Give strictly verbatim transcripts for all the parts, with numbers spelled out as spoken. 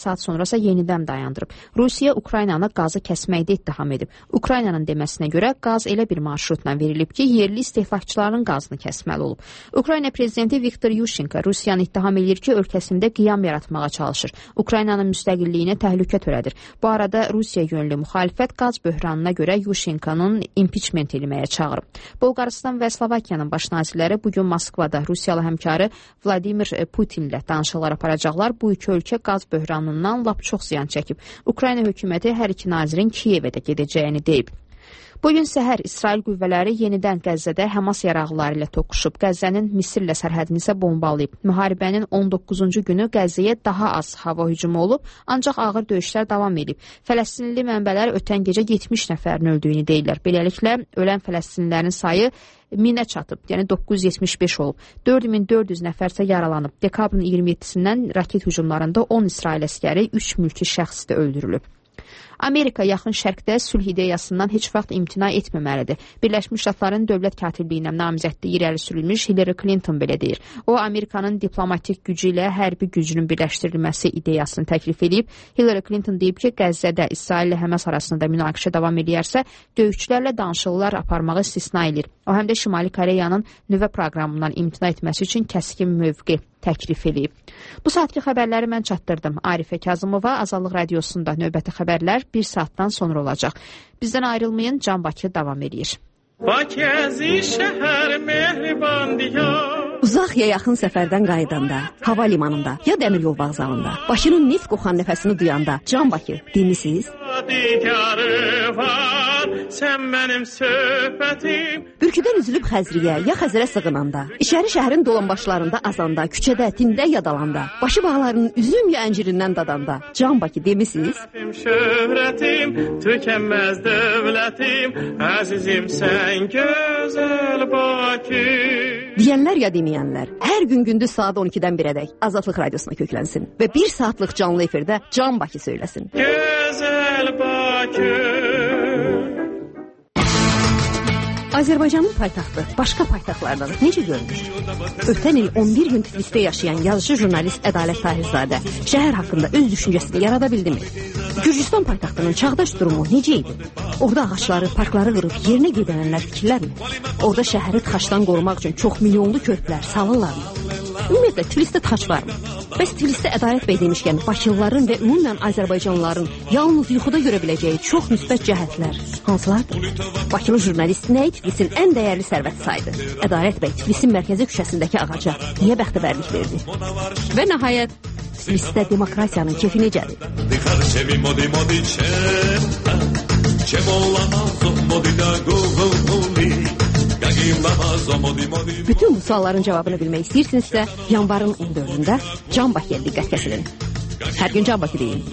saat sonrasa yenidən dayandırıb. Rusiya Ukraynanı qazı kəsməkdə ittiham edib. Ukraynanın deməsinə görə qaz elə bir marşrutla verilib ki, yerli istehlakçıların qazını kəsməli olub. Ukrayna prezidenti Viktor Yushchenko Rusiyanı ittiham edir ki, ölkəsində qiyam yaratmağa çalışır. Ukraynanın müstəqilliyinə təhlükə törədir. Bu arada Rusiya yönlü müxalifət qaz böhranına görə Yushchenkonun impeachment eləməyə çağırıb. Bolqarıstan və Slovakiyanın baş nazirləri bugün Moskvada Rusiyalı həmkarı Vladimir Putinlə danışıqlar aparacaqlar. Bu iki ölkə qaz böhranından lap çox ziyan çəkib. Ukrayna hökuməti hər iki nazirin Kiyevə də gedəcəyini deyib. Bugün səhər İsrail qüvvələri yenidən Qəzzədə Həmas yaraqları ilə toqquşub. Qəzzənin Misirlə sərhədini isə bombalayıb. Müharibənin on doqquzuncu günü Qəzzəyə daha az hava hücumu olub, ancaq ağır döyüşlər davam edib. Fələstinli mənbələr ötən gecə yetmiş nəfərin öldüyünü deyirlər. Beləliklə, ölən fələstinlilərin sayı minə çatıb, yəni doqquz yüz yetmiş beş olub. dörd min dörd yüz nəfər isə yaralanıb. Dekabrın iyirmi yeddisindən raket hücumlarında on İsrail əskəri, üç mülki şəxs də öldürülüb. Amerika yaxın şərqdə sülh ideyasından heç vaxt imtina etməməlidir. Birləşmiş Ştatların dövlət katibliyinə namizədliyi irəli sürülmüş Hillary Clinton belə deyir. O, Amerikanın diplomatik gücü ilə hərbi gücünün birləşdirilməsi ideyasını təklif edib. Hillary Clinton deyib ki, Qəzzədə İsrail ilə Həmas arasında münaqişə davam edərsə, döyüşçülərlə danışıqlar aparmağı istisna edir. O, həm də Şimali Koreyanın nüvə proqramından imtina etməsi üçün kəskin mövqe təklif edib. Bu saatki xəbərləri mən çatdırdım. Arifə Kazımova, Azadlıq Radiosunda növbəti xəbərlər bir saatdan sonra olacaq. Bizdən ayrılmayın, Can Bakı davam edir. Uzaq ya yaxın səfərdən qayıdanda, hava limanında ya dəmir yol vağzalında, Bakının neft qoxan nəfəsini duyanda, Can Bakı dinlisiz? Sən mənim söhbətim. Bürküdən üzülüb Xəzriyə ya Xəzərə sığınanda, içəri şəhərin dolanbaşlarında azanda, küçədə, tində yadalanda, başı bağlarının üzüm ya əncirindən dadanda, Can Bakı demisiniz? Şöhrətim, tükənməz dövlətim, əzizim sən gözəl Bakı. Deyənlər ya deməyənlər, hər gün gündüz saat on ikidən birədək Azadlıq Radiosuna köklənsin və bir saatlıq canlı efirdə Can Bakı söyləsin. Gözəl Bakı. Azərbaycanın paytaxtı başqa paytaxtlardan necə görünür? Ötən il on bir gün Tiflisdə yaşayan yazıcı jurnalist Ədalət Tahirzadə şəhər haqqında öz düşüncəsini yarada bildimi? Gürcüstan paytaxtının çağdaş durumu necə idi? Orada ağaçları, parkları qırıb yerinə gedənlər fikirlərmi? Orada şəhəri tıxaçdan qorumaq üçün çox milyonlu körpülər salırlarmı? Ümumiyyətlə, Tiflisdə tıxac varmı? Bəs Tiflisdə Ədalət bəy demişkən, Bakılıların və ümumən Azərbaycanlıların yalnız yuxuda görə biləcəyi çox müsbət cəhətlər hansılardır? Bakılı jurnalist nəyi Tiflisin ən dəyərli sərvət saydı? Ədalət bəy Tiflisin mərkəzi küçəsindəki ağaca niyə bəxtəvərlik verdi? Və nəhayət, Tiflisdə demokratiyanın kefi necədir? Bütün bu sualların cavabını bilmək istəyirsinizsə, yanvarın on dördündə Can Bakıya diqqət kəsilin. Hər gün Can Bakı deyin.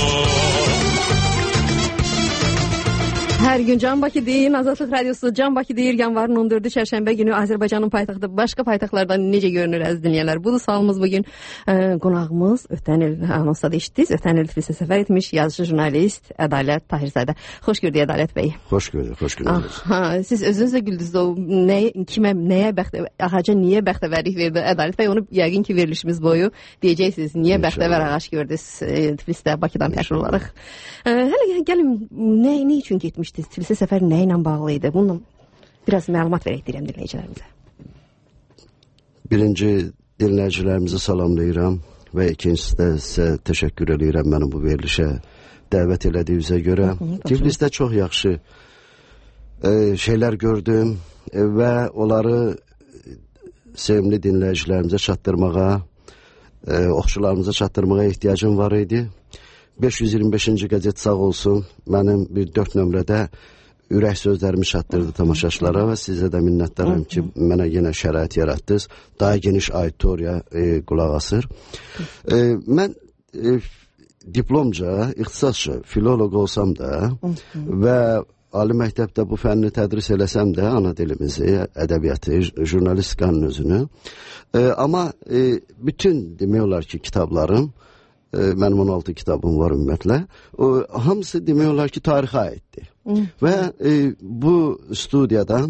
Hər gün Can Bakı deyin, Azadlıq Radiosu Can Bakı deyir, yanvarın on dördü çərşənbə günü Azərbaycanın paytaxtı başqa paytaxtlardan necə görünür əziz dinləyənlər? Budur sualımız bugün. E, qonağımız ötən il anonsda da eşitdiniz, ötən il Tiflisə səfər etmiş yazıcı jurnalist Ədalət Tahirzadə. Xoş gördük Ədalət bəy. Xoş gördük, xoş gördük. Siz özünüz də güldünüz o nə kimə nəyə bəxtə ağaca niyə bəxtəvərlik verdi Ədalət bəy? Onu yəqin ki verilişimiz boyu deyəcəksiniz. Niyə bəxtəvər ağac gördünüz e, Tiflisdə Bakıdan fərqli olaraq? E, hələ gəlin nə nə üçün getmiş Tiflisə səfər nə ilə bağlı idi? Bundan biraz məlumat verək deyirəm dinləyicilərimizə. Birinci dinləyicilərimizi salamlayıram və ikincisi də sizə təşəkkür edirəm mənim bu verilişə dəvət elədiyinizə görə. Tiflisdə çox yaxşı e, şeylər gördüm e, və onları sevimli dinləyicilərimizə çatdırmağa, e, oxucularımıza çatdırmağa ehtiyacım var idi. beş yüz iyirmi beşinci qəzet sağ olsun, mənim bir dörd nömrədə ürək sözlərimi çatdırdı tamaşaçılara və sizə də minnətdaram ki, mənə yenə şərait yaratdınız. Daha geniş auditoriya e, qulaq asır. E, mən e, diplomca, ixtisasca filoloq olsam da və ali məktəbdə bu fənni tədris eləsəm də ana dilimizi, ədəbiyyatı, jurnalistikanın özünü. E, amma e, bütün demək olar ki, kitablarım, mənim on altı kitabım var ümumiyyətlə. O, hamısı demək olar ki, tarixə aiddir. Hı. Və e, bu studiyadan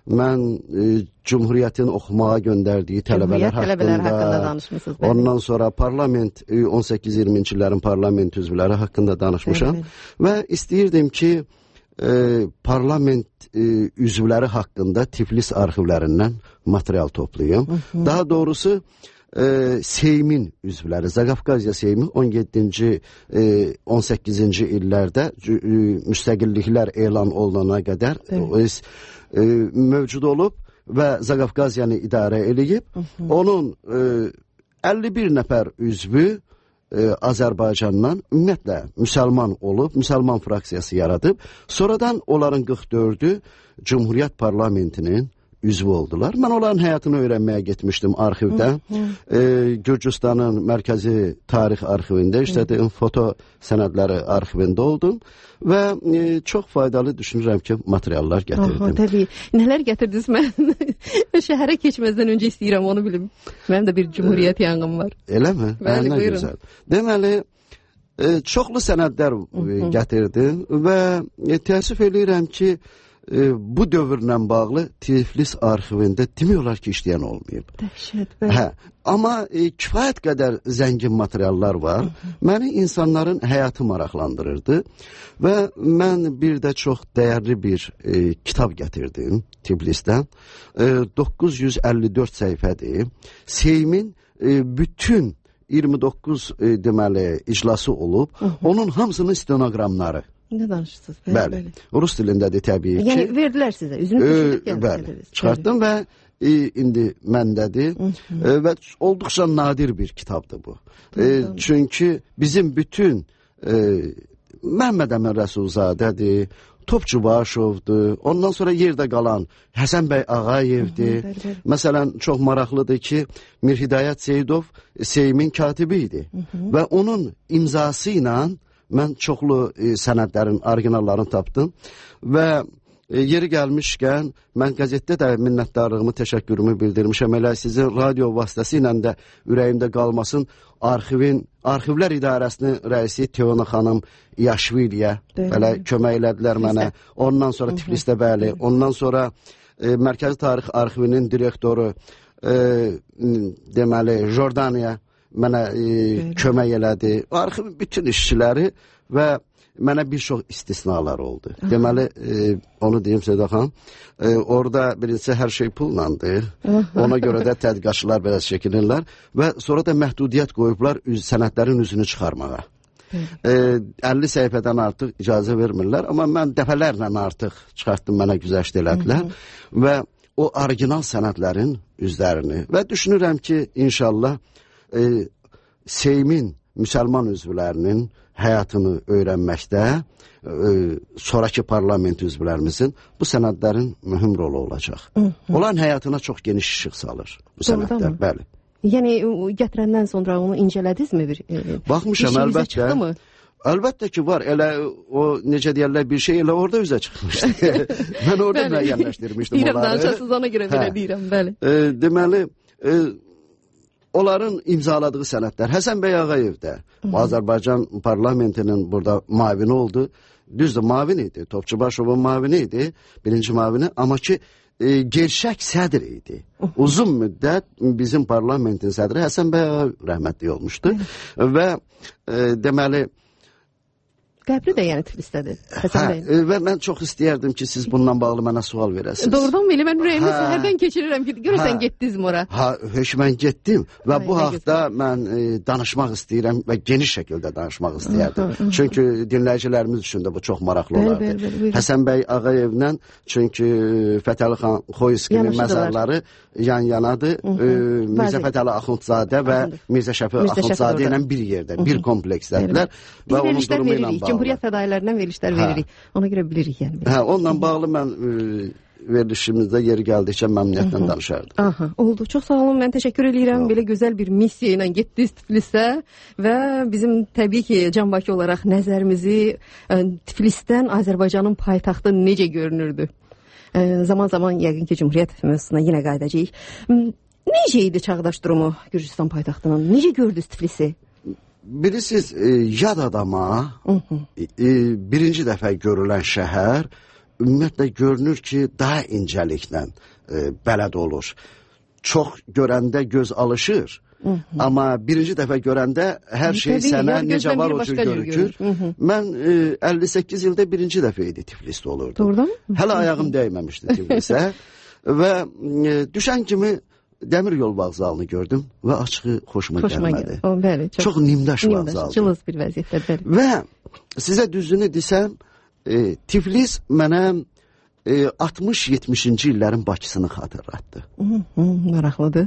mən e, Cumhuriyyətin oxumağa göndərdiyi tələbələr haqqında, tələbələr haqqında danışmışsınız. Bəli. Ondan sonra parlament, e, on səkkiz iyirminci illərin parlament üzvləri haqqında danışmışam. Bəli, bəli. Və istəyirdim ki, e, parlament e, üzvləri haqqında Tiflis arxivlərindən material toplayım. Hı -hı. Daha doğrusu e, Seymin üzvləri, Zaqafqaziya Seymi on yeddinci e, on səkkizinci illərdə e, müstəqilliklər elan olunana qədər o, e, mövcud olub və Zaqafqaziyanı idarə eləyib. Hı -hı. Onun e, əlli bir nəfər üzvü e, Azərbaycandan ümumiyyətlə müsəlman olub, müsəlman fraksiyası yaradıb. Sonradan onların qırx dördü Cumhuriyyət parlamentinin üzvü oldular. Mən onların həyatını öyrənməyə getmişdim arxivdə. Hı -hı. E, Gürcüstanın mərkəzi tarix arxivində işlədim, foto sənədləri arxivində oldum və e, çox faydalı düşünürəm ki, materiallar gətirdim. Aha, təbii. Nələr gətirdiniz? Mən şəhərə keçməzdən öncə istəyirəm onu bilim. Mənim də bir Cumhuriyyət yanğım var. Eləmi? Bəli, nə buyurun. Gözəl. Deməli, e, çoxlu sənədlər e, gətirdim və e, təəssüf eləyirəm ki, E, bu dövrlə bağlı Tiflis arxivində demək olar ki, işləyən olmayıb. Dəhşət, bəli. Hə, amma e, kifayət qədər zəngin materiallar var. Hı -hı. Məni insanların həyatı maraqlandırırdı və mən bir də çox dəyərli bir e, kitab gətirdim Tiflisdən. E, doqquz yüz əlli dörd səhifədir. Seymin e, bütün iyirmi doqquz e, deməli iclası olub. Hı -hı. Onun hamısının stenoqramları. Nə danışırsınız? Bəli, bəli. bəli. Rus dilindədir təbii ki. Yəni verdilər sizə, üzünü düşürüb e, bəli, çıxartdım bəli. Və e, indi məndədir e, və olduqca nadir bir kitabdır bu. E, çünki bizim bütün e, Məhəmməd Əmin Rəsulzadədir, Topçu Başovdur, ondan sonra yerdə qalan Həsən bəy Ağayevdir. Hı -hı, bəli, bəli. Məsələn, çox maraqlıdır ki, Mirhidayət Seyidov Seymin katibi idi Hı -hı. və onun imzası ilə mən çoxlu e, sənədlərin, orijinallarını tapdım və e, yeri gəlmişkən mən qəzetdə də minnətdarlığımı, təşəkkürümü bildirmişəm. Elə sizin radio vasitəsilə də ürəyimdə qalmasın arxivin, Arxivlər İdarəsinin rəisi Teona xanım Yaşviliyə belə kömək elədilər mənə. Ondan sonra Tiflisdə bəli, ondan sonra e, Mərkəzi Tarix Arxivinin direktoru e, deməli Jordaniya mənə e, kömək elədi. Arxivin bütün işçiləri və mənə bir çox istisnalar oldu. Aha. Deməli, e, onu deyim Seda xan, e, orada birincisi hər şey pullandı. Aha. Ona görə də tədqiqatçılar belə çəkinirlər və sonra da məhdudiyyət qoyublar üz, sənədlərin üzünü çıxarmağa. E, əlli səhifədən artıq icazə vermirlər, amma mən dəfələrlə artıq çıxartdım, mənə güzəşt elədilər və o orijinal sənədlərin üzlərini və düşünürəm ki, inşallah E, Seymin müsəlman üzvlərinin həyatını öyrənməkdə e, sonraki parlament üzvlərimizin bu sənədlərin mühüm rolu olacaq. Hı -hı. Onların həyatına çox geniş işıq salır bu sənədlər. Bəli. Yəni gətirəndən sonra onu incələdinizmi? Bir, e, Baxmışam, bir əlbəttə. Əlbəttə ki, var. Elə o, necə deyərlər, bir şey elə orada üzə çıxmışdı. Mən orada müəyyənləşdirmişdim onları. Deyirəm, danışasınız, ona görə belə deyirəm, bəli. E, deməli, e, onların imzaladığı sənədlər Həsən bəy Ağayev də Azərbaycan parlamentinin burada mavini oldu. Düzdür, mavin idi. Topçu Başovun mavini idi. Birinci mavini. Amma ki e, gerçək sədr idi. Uzun müddət bizim parlamentin sədri Həsən bəy Ağayev rəhmətli olmuşdu. Və e, deməli qəbri də yəni Tiflisdədir. Hə, e, və mən çox istəyərdim ki, siz bununla bağlı mənə sual verəsiniz. Doğrudan belə, mən ürəyimi səhərdən keçirirəm ki, görürsən getdiniz ora. Ha, höş mən getdim və Ay, bu haqda mən e, danışmaq istəyirəm və geniş şəkildə danışmaq istəyərdim. Aha, aha. Çünki dinləyicilərimiz üçün də bu çox maraqlı bəl, olardı. Bəl, bəl, bəl. Həsən bəy Ağayevlə, çünki Fətəli xan Xoyskinin məzarları yan-yanadır. E, Mirzə Fətəli Axundzadə və Mirzə Şəfi Axundzadə ilə bir yerdə, bir kompleksdədirlər və onun durumu ilə bağlı. Cumhuriyyət fədailərindən verilişlər veririk. Ona görə bilirik yəni. Hə, onunla bağlı mən e, verilişimizdə yeri gəldikcə məmnuniyyətlə danışardım. Aha, oldu. Çox sağ olun. Mən təşəkkür edirəm. Belə gözəl bir missiya ilə getdiniz Tiflisə və bizim təbii ki, Can Bakı olaraq nəzərimizi e, Tiflisdən Azərbaycanın paytaxtı necə görünürdü? E, zaman-zaman yəqin ki, Cumhuriyyət mövzusuna yenə qayıdacağıq. Necə idi çağdaş durumu Gürcüstan paytaxtının? Necə gördünüz Tiflisi? Bilirsiniz, e, yad adama hı hı. E, birinci dəfə görülən şəhər ümumiyyətlə görünür ki, daha incəliklə e, bələd olur. Çox görəndə göz alışır. Hı -hı. Amma birinci dəfə görəndə hər şey Təbii, sənə necə var o cür görükür. Mən e, əlli səkkiz ildə birinci dəfə idi Tiflisdə olurdu. Doğrudan mı? Hələ ayağım dəyməmişdi Tiflisə. Və e, düşən kimi dəmir yol vağzalını gördüm və açığı xoşuma, xoşuma gəlmədi. O, bəli, çox, çox nimdaş, nimdaş vağzaldı. Cılız bir vəziyyətdə. Və sizə düzünü desəm, e, Tiflis mənə e, altmış yetmişinci illərin Bakısını xatırlatdı. Hı -hı, maraqlıdır.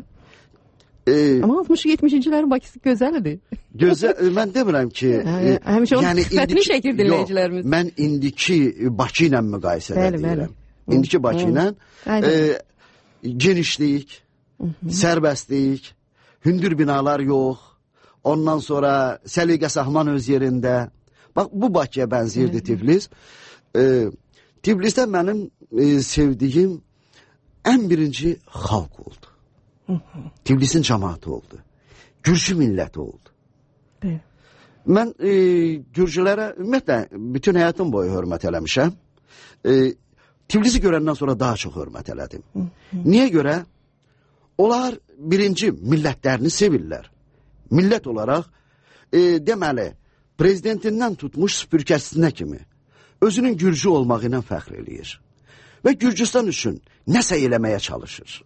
Ee, Amma altmış yetmişinci illərin Bakısı gözəldir. Gözəl, mən demirəm ki... Yəni, həmişə onun yəni sifətini çəkir dinləyicilərimiz. Yox, mən indiki Bakı ilə müqayisədə bəli, deyirəm. Bəli. İndiki Bakı ilə e, genişlik, Hı -hı. sərbəstlik, hündür binalar yox, ondan sonra səliqə sahman öz yerində. Bax, bu Bakıya bənziyirdi Tiflis. E, Tiflisdə mənim e, sevdiyim ən birinci xalq oldu. Hı -hı. Tiflisin cəmaatı oldu. Gürcü milləti oldu. Evet. Mən e, Gürcülərə ümumiyyətlə bütün həyatım boyu hörmət eləmişəm. E, Tiflisi görəndən sonra daha çox hörmət elədim. Hı -hı. Niyə görə? Onlar birinci millətlərini sevirlər. Millət olaraq e, deməli prezidentindən tutmuş süpürgəsinə kimi özünün Gürcü olmağı ilə fəxr eləyir. Və Gürcüstan üçün nəsə eləməyə çalışır.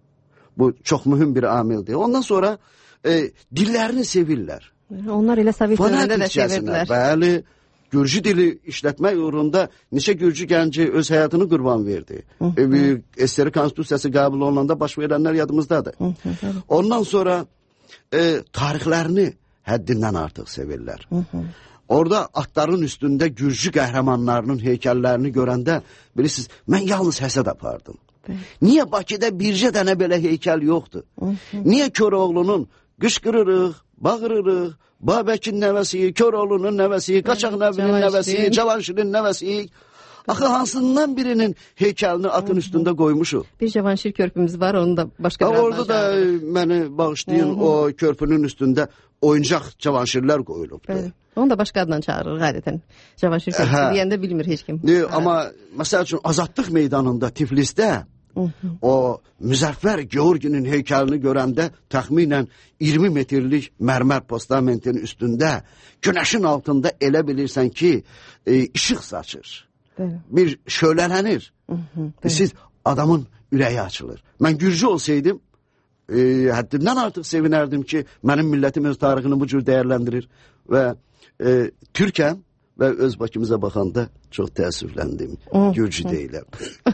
Bu çox mühüm bir amildir. Ondan sonra e, dillərini sevirlər. Onlar elə Sovet dövründə də sevirdilər. Bəli, Gürcü dili işlətmək uğrunda neçə Gürcü gənci öz həyatını qurban verdi. Hı -hı. E, S S R Konstitusiyası qəbul olunanda baş verənlər yadımızdadır. Hı -hı. Ondan sonra e, tarixlərini həddindən artıq sevirlər. Hı -hı. Orada atların üstündə Gürcü qəhrəmanlarının heykəllərini görəndə bilirsiniz, mən yalnız həsəd apardım. Niyə Bakıda bircə dənə belə heykəl yoxdur? Hı -hı. Niyə Köroğlunun qışqırırıq, bağırırıq, Babəkin nəvəsiyik, Köroğlunun nəvəsiyik, Qaçaq Nəvinin nəvəsiyik, Cavanşirin nəvəsiyik. Axı hansından birinin heykəlini atın üstündə qoymuşuq? Bir Cavanşir körpümüz var, onu da başqa bir Orada da məni bağışlayın, Hı -hı. o körpünün üstündə oyuncaq Cavanşirlər qoyulubdur. Bəli. Onu da başqa adından çağırır adətən. Cavanşir körpüsü deyəndə bilmir heç kim. E, amma məsəl üçün Azadlıq meydanında Tiflisdə Hı -hı. o Müzəffər Georginin heykəlini görəndə təxminən iyirmi metrlik mərmər postamentin üstündə günəşin altında elə bilirsən ki e, işıq saçır. Bəli. Bir şölələnir. Hı -hı, siz adamın ürəyi açılır. Mən Gürcü olsaydım e, həddindən artıq sevinərdim ki mənim millətim öz tarixini bu cür dəyərləndirir və e, Türkəm və öz Bakımıza baxanda çox təəssüfləndim. Gürcü deyiləm.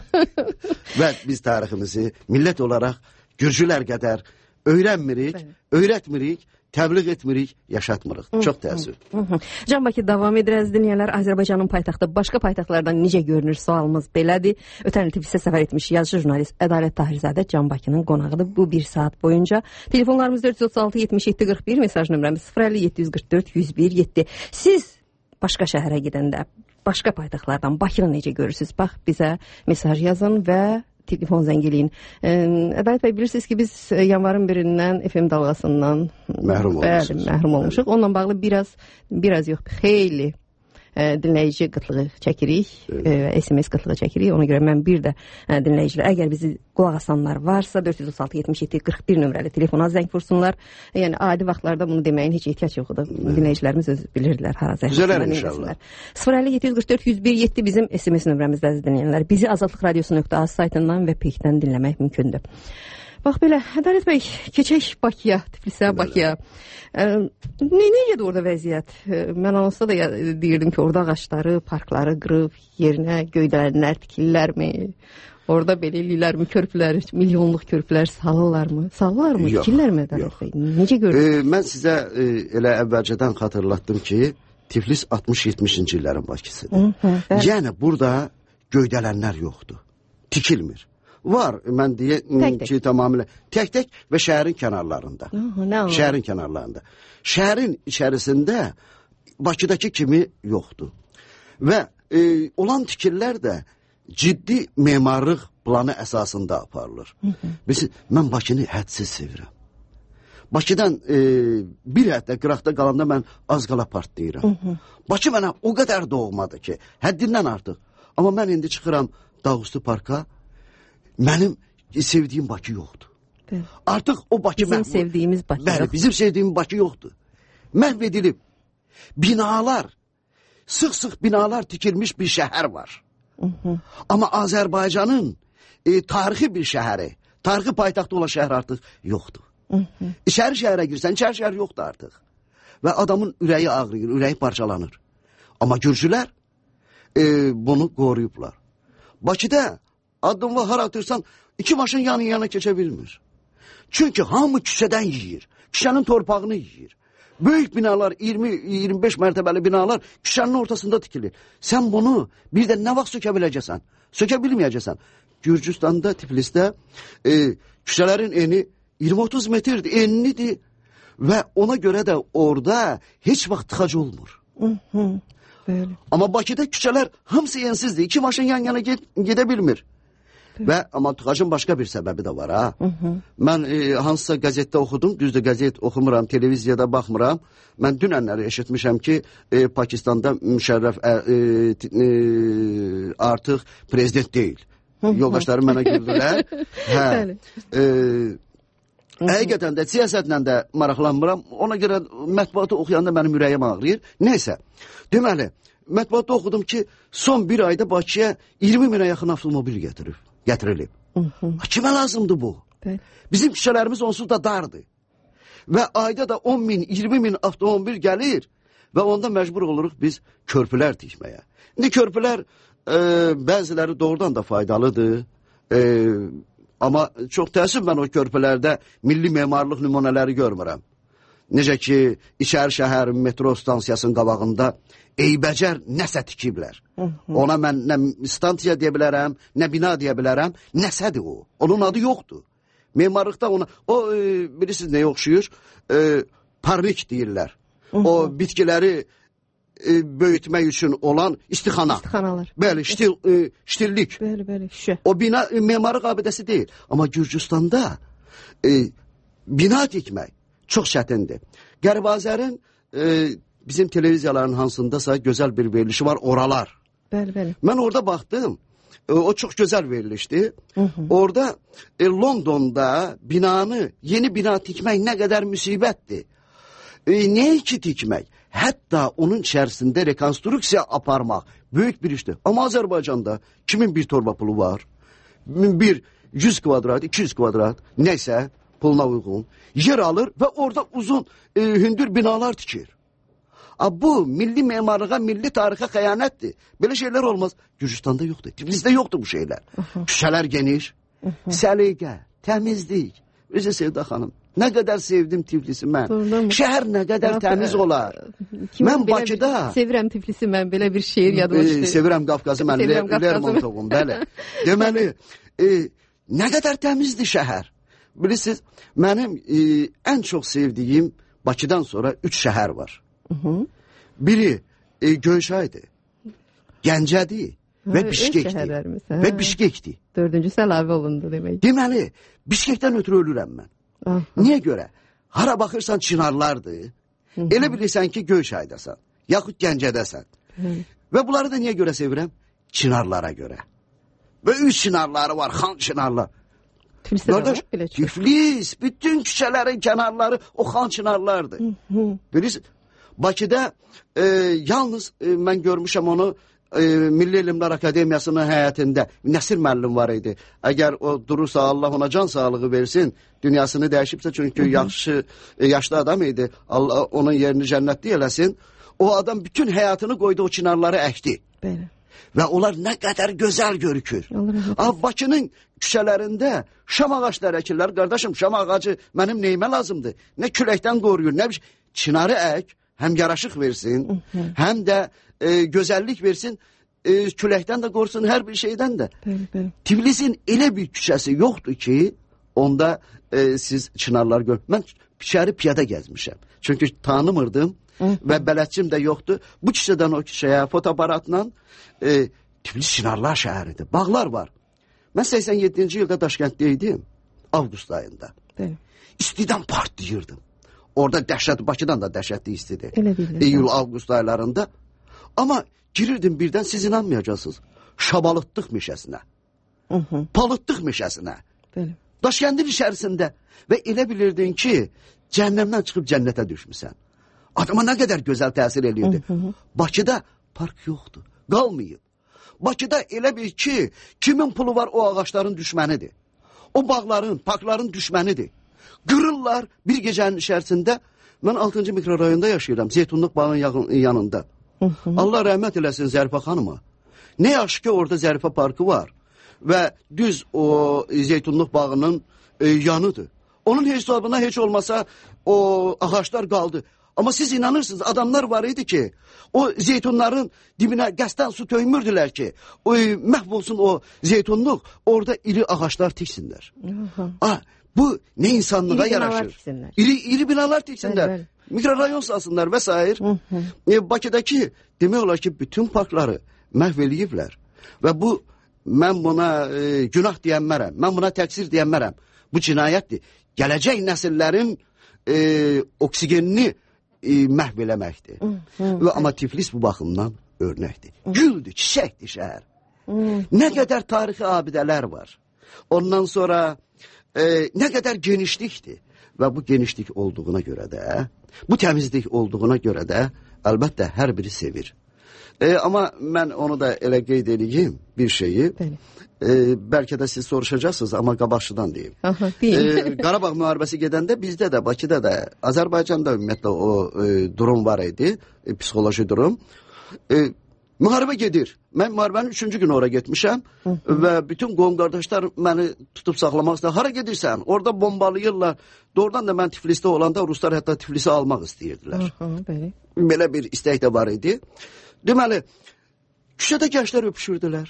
Və biz tariximizi millət olaraq Gürcülər qədər öyrənmirik, öyrətmirik, təbliğ etmirik, yaşatmırıq. Çox təəssüf. Can Bakı davam edir əziz dinləyənlər. Azərbaycanın paytaxtı başqa paytaxtlardan necə görünür sualımız belədir. Ötən il Tiflisə səfər etmiş yazıcı jurnalist Ədalət Tahirzadə Can Bakının qonağıdır bu bir saat boyunca. Telefonlarımız dörd yüz otuz altı yetmiş yeddi qırx bir, mesaj nömrəmiz sıfır əlli yeddi yüz qırx dörd yüz bir yeddi. Siz başqa şəhərə gedəndə, başqa paytaxtlardan Bakını necə görürsünüz? Bax, bizə mesaj yazın və telefon zəngiliyin. Ədalət bəy, bilirsiniz ki, biz yanvarın birindən F M dalğasından məhrum olmuşuz. Məhrum olmuşuq. Onunla bağlı biraz, biraz yox, xeyli dinləyici qıtlığı çəkirik, evet. S M S qıtlığı çəkirik. Ona görə mən bir də dinləyicilər, əgər bizi qulaq asanlar varsa dörd yüz otuz altı yetmiş yeddi qırx bir nömrəli telefona zəng vursunlar. Yəni adi vaxtlarda bunu deməyin heç ehtiyac yoxdur. Evet. Dinləyicilərimiz öz bilirdilər hara zəng vursunlar. Güzələr inşallah. sıfır əlli yeddi yüz qırx dörd yüz bir yeddi bizim S M S nömrəmizdə əziz dinləyənlər. Bizi azadlıq radiosu nöqtə az saytından və Peykdən dinləmək mümkündür. Bax belə, Ədalət bəy, keçək Bakıya, Tiflisə, Bakıya. Ne, necədir orada vəziyyət? Mən anonsda da deyirdim ki, orada ağaçları, parkları qırıb, yerinə göydələnlər tikirlərmi? Orada belə eləyirlərmi, körpülər, milyonluq körpülər salırlarmı? Salırlarmı, tikirlərmi Ədalət bəy? Necə görürsünüz? E, mən sizə e, elə əvvəlcədən xatırlatdım ki, Tiflis altmış yetmişinci illərin Bakısıdır. Hı -hı, yəni burada göydələnlər yoxdur, tikilmir. Var, mən deyəm ki, tamamilə tək-tək və şəhərin kənarlarında. Aha, şəhərin kənarlarında. Şəhərin içərisində Bakıdakı kimi yoxdur. Və e, olan tikirlər də ciddi memarlıq planı əsasında aparılır. Mesela, mən Bakını hədsiz sevirəm. Bakıdan e, bir həftə qıraqda qalanda mən az qala partlayıram. Bakı mənə o qədər doğmadı ki, həddindən artıq. Amma mən indi çıxıram Dağüstü parka, mənim sevdiyim Bakı yoxdur. Bəli. Artıq o Bakı bizim məhv... sevdiyimiz Bakı Bəli, yoxdur. bizim sevdiyimiz Bakı yoxdur. Məhv edilib. Binalar, sıx-sıx binalar tikilmiş bir şəhər var. Hı -hı. Amma Azərbaycanın e, tarixi bir şəhəri, tarixi paytaxtı olan şəhər artıq yoxdur. Hı -hı. İçəri şəhərə girsən, içəri şəhər yoxdur artıq. Və adamın ürəyi ağrıyır, ürəyi parçalanır. Amma Gürcülər e, bunu qoruyublar. Bakıda addımla har atırsan iki maşın yanı yana keçə bilmir. Çünki hamı küçədən yiyir. Küçənin torpağını yiyir. Böyük binalar, iyirmi iyirmi beş mərtəbəli binalar küçənin ortasında tikilir. Sən bunu bir də nə vaxt sökə biləcəksən? Sökə bilməyəcəksən. Gürcüstanda, Tiflisdə e, küçələrin eni iyirmi otuz metrdir, enlidir. Və ona görə də orada heç vaxt tıxac olmur. Hı -hı. Böyle. Amma Bakıda küçələr hamısı yensizdir. İki maşın yan yana ged gedə bilmir. Və amma tıxacın başqa bir səbəbi də var ha. Hı -hı. Mən e, hansısa qəzetdə oxudum. Düzdür, qəzet oxumuram, televiziyada baxmıram. Mən dünənləri eşitmişəm ki, e, Pakistanda Müşərrəf e, e, artıq prezident deyil. Yoldaşlarım mənə güldülər. Hə. E, Həqiqətən də siyasətlə də maraqlanmıram. Ona görə mətbuatı oxuyanda mənim ürəyim ağrıyır. Neysə, deməli, mətbuatda oxudum ki, son bir ayda Bakıya iyirmi minə yaxın avtomobil gətirib, gətirilib. Hı -hı. Kimə lazımdır bu? Bəli. Bizim küçələrimiz onsuz da dardır. Və ayda da on min, iyirmi min avtomobil gəlir və onda məcbur oluruq biz körpülər tikməyə. İndi körpülər e, bəziləri doğrudan da faydalıdır. E, Amma çox təəssüf mən o körpülərdə milli memarlıq nümunələri görmürəm. Necə ki, İçəri şəhər metro stansiyasının qabağında eybəcər nəsə tikiblər. Hı -hı. Ona mən nə stansiya deyə bilərəm, nə bina deyə bilərəm, nəsədir o. Onun adı yoxdur. Memarlıqda ona, o e, bilirsiniz nəyə oxşuyur? E, parnik deyirlər. Hı -hı. O bitkiləri e, böyütmək üçün olan istixana. İstixanalar. Bəli, ştil, e, ştillik. Bəli, bəli, şişə. O bina e, memarlıq abidəsi deyil. Amma Gürcüstanda e, bina tikmək çox çətindir. Qərib Azərin e, bizim televiziyaların hansındasa gözəl bir verilişi var, oralar. Bəli, bəli. Mən orada baxdım. E, o çox gözəl verilişdi. Hı -hı. Orada e, Londonda binanı, yeni bina tikmək nə qədər müsibətdir. E, nəyə ki tikmək? Hətta onun içərisində rekonstruksiya aparmaq böyük bir işdir. Amma Azərbaycanda kimin bir torba pulu var? Bir yüz kvadrat, iki yüz kvadrat, neysə puluna uyğun yer alır və orada uzun e, hündür binalar tikir. A, bu milli memarlığa, milli tarixə xəyanətdir. Belə şeylər olmaz. Gürcüstanda yoxdur. Tiflisdə yoxdur bu şeylər. Uh -huh. Küçələr geniş, uh -huh. səliqə, təmizlik. Özü Sevda xanım, nə qədər sevdim Tiflisi mən. Şəhər nə qədər Qaf təmiz olar. Mən Bakıda... Bir, sevirəm Tiflisi mən, belə bir şeir yadıma düşdü. E, sevirəm Qafqazı mən, Lermontovum, bəli. Deməli, e, nə qədər təmizdir şəhər. Bilirsiniz, mənim e, ən çox sevdiyim Bakıdan sonra üç şəhər var. Uh -huh. Biri e, Göyçaydır, Gəncədir və Bişkekdir. Və Bişkekdir. Dördüncüsü əlavə olundu demək. Deməli, Bişkekdən ötürü ölürəm mən. Aha. Niyə görə? Hara baxırsan çinarlardır. Hı -hı. Elə bilirsən ki Göyçaydasan, yaxud Gəncədəsən. Hı. Və bunları da niyə görə sevirəm? Çinarlara görə. Və üç çinarları var, xan çinarlar. Qardaş, Tiflis, bütün küçələrin kənarları o xan çinarlardır. Bilirsiniz, Bakıda e, yalnız e, mən görmüşəm onu e, Milli Elmlər Akademiyasının həyətində Nəsir müəllim var idi. Əgər o durursa Allah ona can sağlığı versin, dünyasını dəyişibsə, çünki Hı -hı. yaxşı e, yaşlı adam idi. Allah onun yerini cənnətli eləsin. O adam bütün həyatını qoydu, o çinarları əkdi. Belə. Və onlar nə qədər gözəl görükür. Bakının küçələrində şam ağacları əkirlər. Qardaşım, şam ağacı mənim neyimə lazımdır? Nə küləkdən qoruyur, nə bir şey. Çinarı ək, həm yaraşıq versin, Hı -hı. həm də e, gözəllik versin, e, küləkdən də qorusun, hər bir şeydən də. Bəli, bəli. Tiflisin elə bir küçəsi yoxdur ki, onda e, siz çinarlar gör. Mən şəhəri piyada gəzmişəm. Çünki tanımırdım. Hı -hı. Və bələdçim də yoxdur. Bu küçədən o küçəyə fotoaparatla e, Tiflis çinarlar şəhəridir. Bağlar var. Mən səksən yeddinci ildə Daşkənddə idim. Avqust ayında. Bəli. İstidən partlayırdım. Orada dəhşət, Bakıdan da dəhşətli istidir. Eylül, avqust aylarında. Amma girirdim birdən, siz inanmayacaqsınız. Şabalıtdıq meşəsinə, Hı -hı. Palıtdıq meşəsinə, Bəli. Daşkəndir içərisində və elə bilirdin ki, cəhənnəmdən çıxıb cənnətə düşmüsən. Adama nə qədər gözəl təsir eləyirdi. Hı -hı. Bakıda park yoxdur, qalmayıb. Bakıda elə bil ki, kimin pulu var o ağaçların düşmənidir. O bağların, parkların düşmənidir. Qırırlar bir gecənin içərisində. Mən altıncı mikrorayonda yaşayıram, Zeytunluq bağının yanında. Hı -hı. Allah rəhmət eləsin Zərifə xanıma. Ne yaxşı ki orada Zərifə parkı var. Və düz o Zeytunluq bağının e, yanıdır. Onun hesabına heç olmasa o ağaçlar qaldı. Amma siz inanırsınız, adamlar var idi ki, o zeytunların dibinə qəsdən su töymürdülər ki, o, məhv olsun o zeytunluq, orada iri ağaçlar tiksinlər. Ah, bu ne insanlığa iri yaraşır. İri, iri binalar tiksinlər. Evet, evet. Mikrorayon salsınlar və s. E, Bakıdakı demək olar ki, bütün parkları məhv eləyiblər. Və bu, mən buna e, günah deyənmərəm, mən buna təqsir deyənmərəm. Bu cinayətdir. Gələcək nəsillərin e, oksigenini e, məhv eləməkdir. Və, amma Tiflis bu baxımdan örnəkdir. Güldür, çiçəkdir şəhər. Nə qədər tarixi abidələr var. Ondan sonra e, nə qədər genişlikdir. Və bu genişlik olduğuna görə də, bu təmizlik olduğuna görə də əlbəttə hər biri sevir. E, amma mən onu da elə qeyd edeyim bir şeyi. E, bəlkə də siz soruşacaqsınız, amma qabaqçıdan deyim. Aha, deyim. E, Qarabağ müharibəsi gedəndə bizdə də, Bakıda da, Azərbaycanda ümumiyyətlə o e, durum var idi, e, psixoloji durum. E, müharibə gedir. Mən müharibənin üçüncü günü oraya getmişəm hı -hı. və bütün qohum qardaşlar məni tutub saxlamaq istəyir. Hara gedirsən? Orada bombalayırlar. Doğrudan da mən Tiflisdə olanda Ruslar hətta Tiflisi almaq istəyirdilər. Hı -hı, bəli. Belə bir istək də var idi. Deməli, küçədə gənclər öpüşürdülər.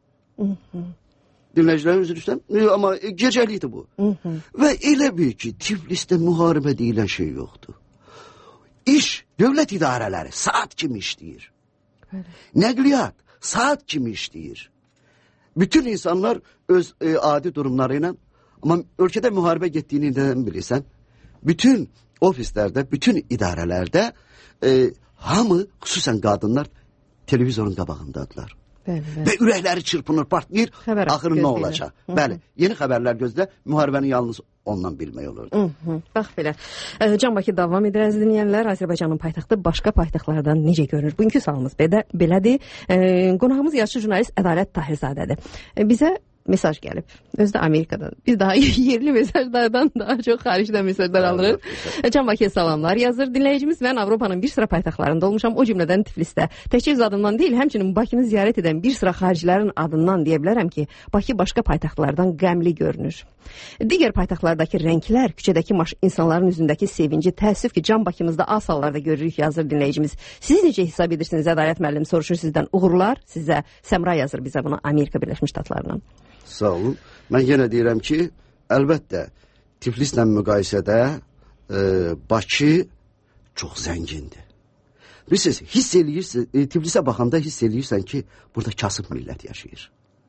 Dinləyicilərin üzr istəyirəm, amma gecəlikdir bu. Hı -hı. Və elə bil ki, Tiflisdə müharibə deyilən şey yoxdur. İş, dövlət idarələri saat kimi işləyir. Bəli. Nəqliyyat saat kimi işləyir. Bütün insanlar öz e, adi durumları ilə, amma ölkədə müharibə getdiyini nədən bilirsən? Bütün ofislərdə, bütün idarələrdə e, hamı, xüsusən qadınlar televizorun qabağındadılar. Bəli, bəli. Və ürəkləri çırpınır, partlayır, axırı nə olacaq? Hı -hı. Bəli, yeni xəbərlər gözlə, müharibəni yalnız ondan bilmək olurdu. Hı -hı. Bax belə. E, Can Bakı davam edir, əziz dinləyənlər. Azərbaycanın paytaxtı başqa paytaxtlardan necə görünür? Bugünkü sualımız belə, belədir. E, qonağımız yaşlı jurnalist Ədalət Tahirzadədir. E, bizə mesaj gəlib. Özü də Amerikadan. Biz daha yerli mesajlardan daha çox xaricdən mesajlar alırıq. Can Bakıya salamlar yazır. Dinləyicimiz mən Avropanın bir sıra paytaxtlarında olmuşam. O cümlədən Tiflisdə. Təkcə öz adımdan deyil, həmçinin Bakını ziyarət edən bir sıra xaricilərin adından deyə bilərəm ki, Bakı başqa paytaxtlardan qəmli görünür. Digər paytaxtlardakı rənglər, küçədəki insanların üzündəki sevinci, təəssüf ki, Can Bakımızda az hallarda görürük, yazır dinləyicimiz. Siz necə hesab edirsiniz? Ədalət müəllim soruşur sizdən. Uğurlar sizə. Səmra yazır bizə buna Amerika Birləşmiş Ştatlarından. Sağ olun. Mən yenə deyirəm ki, əlbəttə Tiflislə müqayisədə e, Bakı çox zəngindir. Bilirsiniz, hiss eləyirsən, e, Tiflisə baxanda hiss eləyirsən ki, burada kasıb millət yaşayır.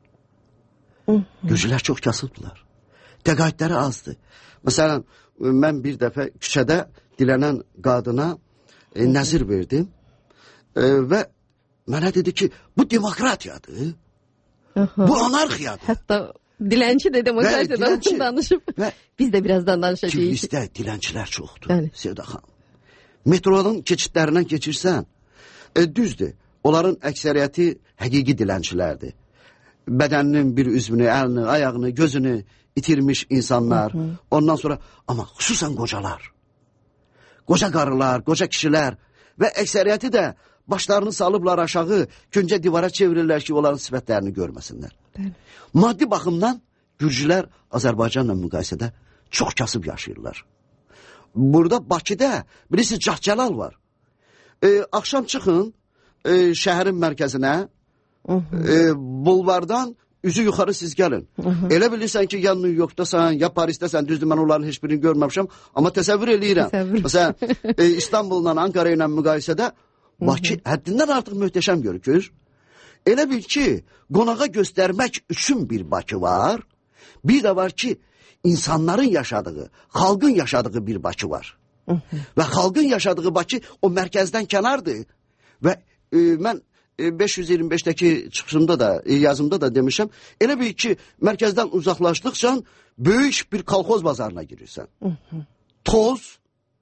Gürcülər çox kasıbdılar. Təqaüdləri azdır. Məsələn, mən bir dəfə küçədə dilənən qadına e, nəzir verdim e, və mənə dedi ki, bu demokratiyadır. Aha. Bu anarxiyadır. Hətta dilənçi də demokratiyadan danışıb. Və biz də birazdan danışacağıq. Tiflisdə dilənçilər çoxdur. Sevda xanım. Metronun keçidlərindən keçirsən, e, düzdür. Onların əksəriyyəti həqiqi dilənçilərdir. Bədəninin bir üzvünü, əlini, ayağını, gözünü itirmiş insanlar. Hı -hı. Ondan sonra, amma xüsusən qocalar. Qoca qarılar, qoca kişilər və əksəriyyəti də başlarını salıblar aşağı, küncə divara çevirirlər ki, onların sifətlərini görməsinlər. Bəli. Maddi baxımdan Gürcülər Azərbaycanla müqayisədə çox kasıb yaşayırlar. Burada Bakıda birisi Cahcəlal var. E, axşam çıxın e, şəhərin mərkəzinə, e, bulvardan üzü yuxarı siz gəlin. Hı -hı. Elə bilirsən ki, ya New Yorkdasan, ya Parisdəsən, düzdür, mən onların heç birini görməmişəm, amma təsəvvür eləyirəm. Təsəvvür. Məsələn, e, İstanbul'la Ankara ilə müqayisədə Bakı həddindən artıq möhtəşəm görükür. Elə bil ki, qonağa göstərmək üçün bir Bakı var. Bir də var ki, insanların yaşadığı, xalqın yaşadığı bir Bakı var. Və xalqın yaşadığı Bakı o mərkəzdən kənardır. Və e, mən beş yüz iyirmi beşdəki çıxışımda da, yazımda da demişəm, elə bir ki, mərkəzdən uzaqlaşdıqca böyük bir kolxoz bazarına girirsən. Toz,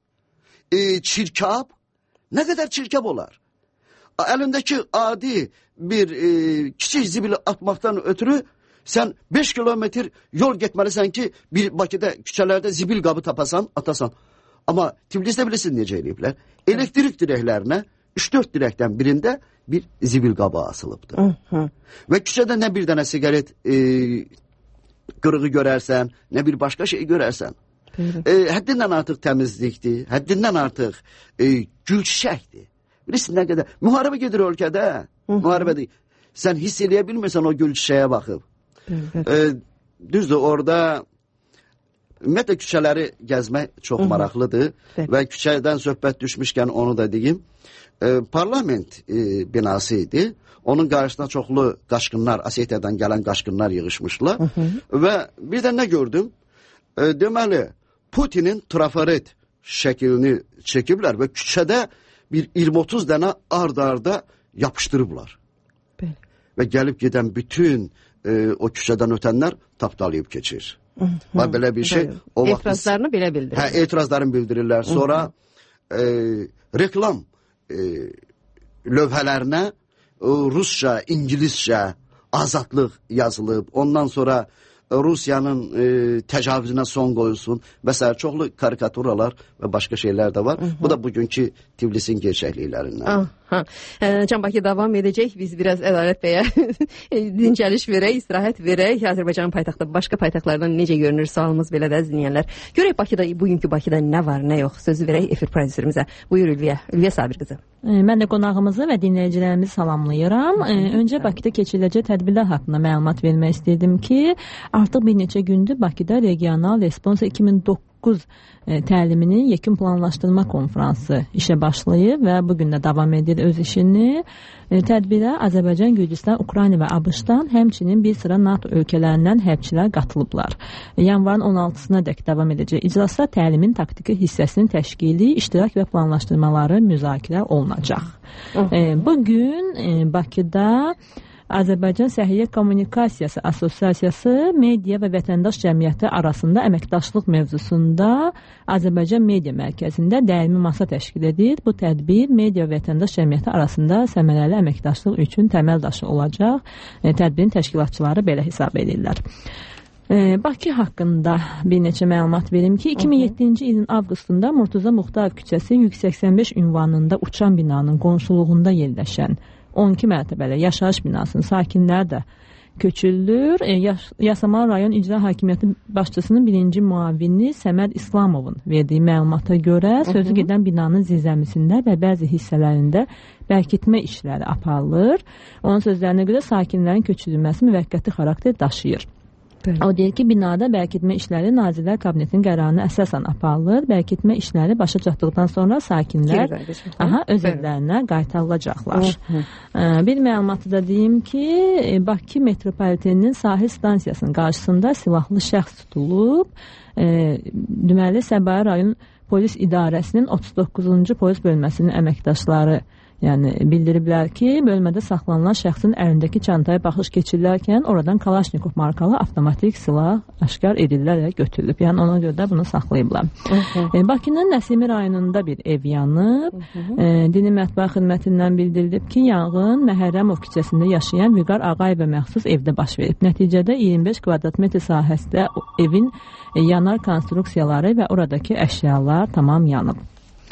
e, çirkab, nə qədər çirkab olar? Əlindəki adi bir e, kiçik zibili atmaqdan ötürü sən beş kilometr yol getməlisən ki, bir Bakıda küçələrdə zibil qabı tapasan, atasan. Amma Tiflisdə bilirsin necə eləyiblər? Elektrik dirəklərinə üç dörd dirəkdən birində bir zibil qabı asılıbdır. Hı -hı. Və küçədə nə bir dənə sigaret e, qırığı görərsən, nə bir başqa şey görərsən. E, həddindən artıq təmizlikdir, həddindən artıq e, gül çiçəkdir. Bilirsin nə qədər? Müharibə gedir ölkədə. Müharibədir. Sən hiss eləyə bilmirsən o gül çiçəyə baxıb. E, düzdür, orada ümumiyyətlə küçələri gəzmək çox maraqlıdır. Və küçədən söhbət düşmüşkən onu da deyim. E, parlament e, binası idi. Onun qarşısına çoxlu qaçqınlar, Asiyetiyadan gələn qaçqınlar yığışmışlar. Hı -hı. Və bir də nə gördüm? E, deməli, Putinin trafaret şəklini çəkiblər və küçədə bir iyirmi otuz dənə ard-arda yapışdırıblar. Bəli. Və gəlib gedən bütün e, o küçədən ötənlər tapdalayıb keçir. Hı -hı. Var belə bir şey. O etirazlarını vaxt, belə bildirir. Hə, etirazlarını bildirirlər. Sonra e, reklam e, lövhələrinə e, Rusca, İngiliscə azadlıq yazılıb. Ondan sonra Rusiyanın e, təcavüzünə son qoyulsun və s. çoxlu karikaturalar və başqa şeylər də var. Hı -hı. Bu da bugünkü Tiflisin gerçəkliklərindən. Aha. E, Can Bakı davam edəcək. Biz biraz Ədalət bəyə dincəliş verək, istirahət verək. Azərbaycanın paytaxtı başqa paytaxtlardan necə görünür sualımız belə də dinləyənlər. Görək Bakıda, bugünkü Bakıda nə var, nə yox. Sözü verək efir prodüserimizə. Buyur Ülviyə, Ülviyə Sabir qızı. E, mən də qonağımızı və dinləyicilərimizi salamlayıram. E, öncə Bakıda keçiriləcək tədbirlər haqqında məlumat vermək istəyirdim ki, artıq bir neçə gündür Bakıda regional respons iki min doqquz e, təliminin yekun planlaşdırma konfransı işə başlayıb və bugün də davam edir öz işini. E, tədbirə Azərbaycan, Gürcüstan, Ukrayna və ABŞ-dan həmçinin bir sıra NATO ölkələrindən hərbçilər qatılıblar. E, yanvarın on altısına dək davam edəcək iclasda təlimin taktiki hissəsinin təşkili, iştirak və planlaşdırmaları müzakirə olunacaq. E, bugün e, Bakıda Azərbaycan Səhiyyə Kommunikasiyası Assosiasiyası media və vətəndaş cəmiyyəti arasında əməkdaşlıq mövzusunda Azərbaycan Media Mərkəzində dəyirmi masa təşkil edir. Bu tədbir media və vətəndaş cəmiyyəti arasında səmərəli əməkdaşlıq üçün təməl daşı olacaq. E, tədbirin təşkilatçıları belə hesab edirlər. E, Bakı haqqında bir neçə məlumat verim ki, iki min yeddinci ilin avqustunda Murtuza Muxtar küçəsi yüz səksən beş ünvanında uçan binanın qonşuluğunda yerləşən on iki mərtəbəli yaşayış binasının sakinləri də köçürülür. E, Yas Yasamal rayon İcra Hakimiyyəti başçısının birinci müavini Səməd İslamovun verdiyi məlumata görə sözü gedən binanın zirzəmisində və bəzi hissələrində bərkitmə işləri aparılır. Onun sözlərinə görə sakinlərin köçürülməsi müvəqqəti xarakter daşıyır. Bəli. O deyir ki, binada bərkitmə işləri Nazirlər Kabinetinin qərarına əsasən aparılır. Bərkitmə işləri başa çatdıqdan sonra sakinlər aha, öz evlərinə qaytarılacaqlar. Bir məlumatı da deyim ki, Bakı metropoliteninin sahil stansiyasının qarşısında silahlı şəxs tutulub. E, deməli, Səbail rayon polis idarəsinin otuz doqquzuncu polis bölməsinin əməkdaşları yəni bildiriblər ki, bölmədə saxlanılan şəxsin əlindəki çantaya baxış keçirilərkən oradan Kalaşnikov markalı avtomatik silah aşkar edilərək götürülüb. Yəni ona görə də bunu saxlayıblar. E, Bakının Nəsimi rayonunda bir ev yanıb. E, Dini Mətbuat Xidmətindən bildirilib ki, yanğın Məhərrəmov küçəsində yaşayan Vüqar Ağayevə məxsus evdə baş verib. Nəticədə iyirmi beş kvadrat metr sahəsində evin e, yanar konstruksiyaları və oradakı əşyalar tamam yanıb.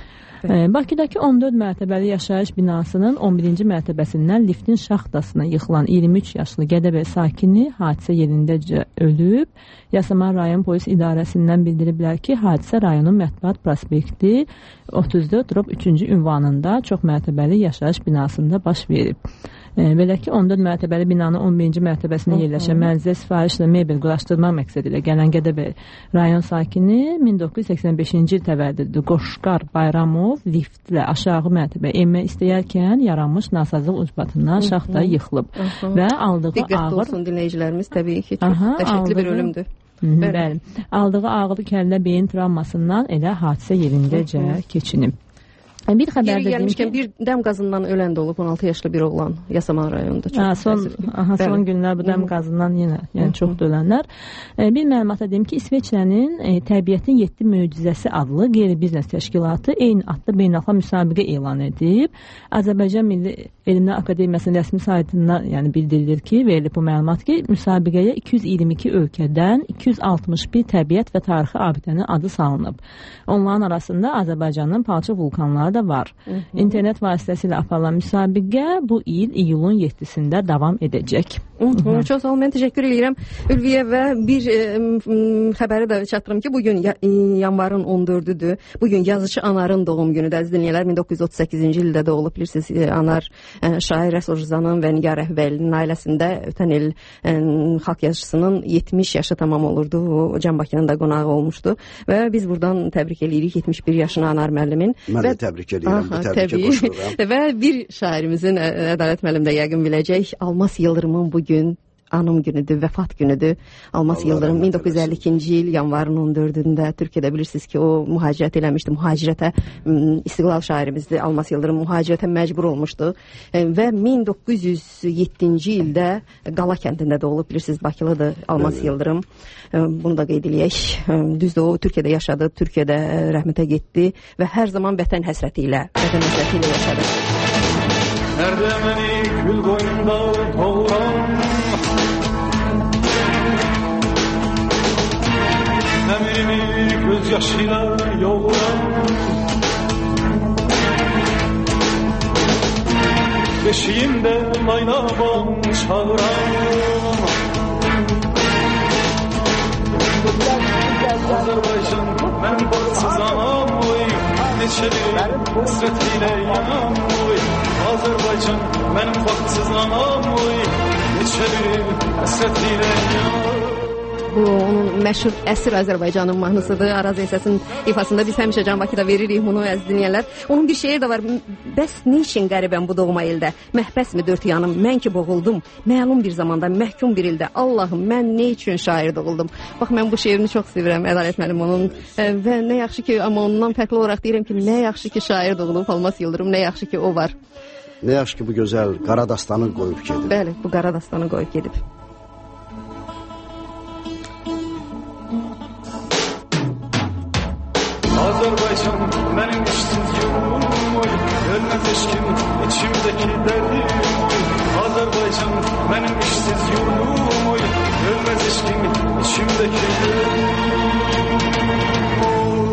Bakıdakı on dörd mərtəbəli yaşayış binasının on birinci mərtəbəsindən liftin şaxtasına yıxılan iyirmi üç yaşlı Gədəbəy sakini hadisə yerindəcə ölüb. Yasamal rayon polis idarəsindən bildiriblər ki, hadisə rayonun Mətbuat prospekti otuz dörd üçüncü ünvanında çox mərtəbəli yaşayış binasında baş verib. Belə ki, on dörd mərtəbəli binanın on birinci mərtəbəsində yerləşən mənzilə sifarişlə mebel quraşdırmaq məqsədi ilə gələn Gədəbəy rayon sakini min doqquz yüz səksən beşinci il təvəllüdlü Qoşqar Bayramov liftlə aşağı mərtəbə enmək istəyərkən yaranmış nasazlıq ucbatından şaxta yıxılıb və aldığı Diqqətli ağır... Diqqətli olsun dinləyicilərimiz, təbii ki, çox Aha, dəhşətli aldığı... bir ölümdür. Hı -hı, bəli. Aldığı ağır kəllə beyin travmasından elə hadisə yerindəcə keçinib. Bir xəbər Yeri dedim gəlmişkən ki, bir dəm qazından ölən də olub, on altı yaşlı bir oğlan Yasamal rayonunda. Çox ha, son, aha, son Bəli. günlər bu dəm qazından yenə yəni çox dölənlər. E, bir məlumata deyim ki, İsveçrənin e, Təbiətin yeddi möcüzəsi adlı qeyri-biznes təşkilatı eyni adlı beynəlxalq müsabiqə elan edib. Azərbaycan Milli Elmlər Akademiyasının rəsmi saytında yəni bildirilir ki, verilib bu məlumat ki, müsabiqəyə iki yüz iyirmi iki ölkədən iki yüz altmış bir təbiət və tarixi abidənin adı salınıb. Onların arasında Azərbaycanın palçıq vulkanları da var. Hı -hı. İnternet vasitəsilə aparılan müsabiqə bu il iyulun yeddisində davam edəcək. Hı -hı. Çox sağ olun, mən təşəkkür edirəm Ülviyə və bir e, xəbəri də çatdırım ki, bugün ya, e, yanvarın on dördüdür. Bugün yazıcı Anarın doğum günüdür, əziz dinləyənlər. min doqquz yüz otuz səkkizinci ildə doğulub, bilirsiniz. E, Anar e, şair Rəsul Rzanın və Nigar Əhvəlinin ailəsində ötən il e, xalq yazıçısının yetmiş yaşı tamam olurdu. O Can Bakının da qonağı olmuşdu və biz buradan təbrik edirik yetmiş bir yaşını Anar müəllimin. Mən və, də təbrik edirəm, aha, bu təbrikə qoşuluram. Və bir şairimizin, Ədalət müəllim də yəqin biləcək, Almas Yıldırımın bugün anım günüdür, vəfat günüdür. Almas Allah Yıldırım min doqquz yüz əlli eləsin. ikinci il yanvarın on dördündə Türkiyədə bilirsiniz ki, o mühacirət eləmişdi. Mühacirətə m, istiqlal şairimizdir. Almas Yıldırım mühacirətə məcbur olmuşdu. E, və min doqquz yüz yeddinci ildə Qala kəndində doğulub, bilirsiniz, Bakılıdır Almas Evet. Yıldırım. E, bunu da qeyd eləyək. E, düzdür, o Türkiyədə yaşadı, Türkiyədə e, rəhmətə getdi və hər zaman vətən həsrəti ilə, vətən həsrəti ilə yaşadı. Nerede beni gül boynunda doğuran, emirimi gözyaşıyla yoğuran, beşiğimde laylaban çağıran, Azerbaycan benim bahtsız anam oy, neçeli hasretiyle yanam oy. Azerbaycan benim bahtsız anam oy, neçeli hasretiyle yanam. Bu onun məşhur Əsir Azərbaycanın mahnısıdır. Araz Eysəsinin ifasında biz həmişə Can Bakıda veririk bunu, əziz dinləyənlər. Onun bir şeiri də var. Bəs nə üçün qəribəm bu doğma ildə? Məhbəsmi dörd yanım, mən ki boğuldum. Məlum bir zamanda, məhkum bir ildə. Allahım, mən nə üçün şair doğuldum? Bax, mən bu şeirini çox sevirəm, Ədalət müəllim onun. Və nə yaxşı ki, amma ondan fərqli olaraq deyirəm ki, nə yaxşı ki şair doğulub, Almas Yıldırım, nə yaxşı ki o var. Nə yaxşı ki bu gözəl qara dastanı qoyub gedib. Bəli, bu qara dastanı qoyub gedib. Azerbaycan benim işsiz yolum oy, ölmez eşkim içimdeki derdim oy. Azerbaycan benim işsiz yolum oy, ölmez eşkim içimdeki derdim oy.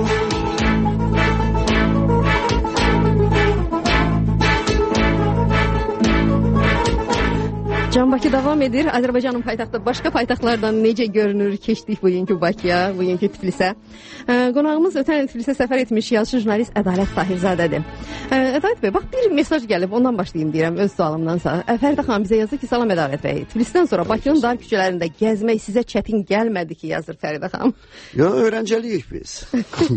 Can Bakı davam edir. Azərbaycanın paytaxtı başqa paytaxtlardan necə görünür? Keçdik bugünkü Bakıya, bugünkü Tiflisə. E, qonağımız ötən il Tiflisə səfər etmiş yazıcı jurnalist Ədalət Tahirzadədir. E, Ədalət bəy, bax bir mesaj gəlib, ondan başlayayım deyirəm öz sualımdan sonra. Fəridə xanım bizə yazır ki, salam Ədalət bəy. Tiflisdən sonra Bakının dar küçələrində gəzmək sizə çətin gəlmədi ki, yazır Fəridə xanım. Yo, öyrəncəliyik biz.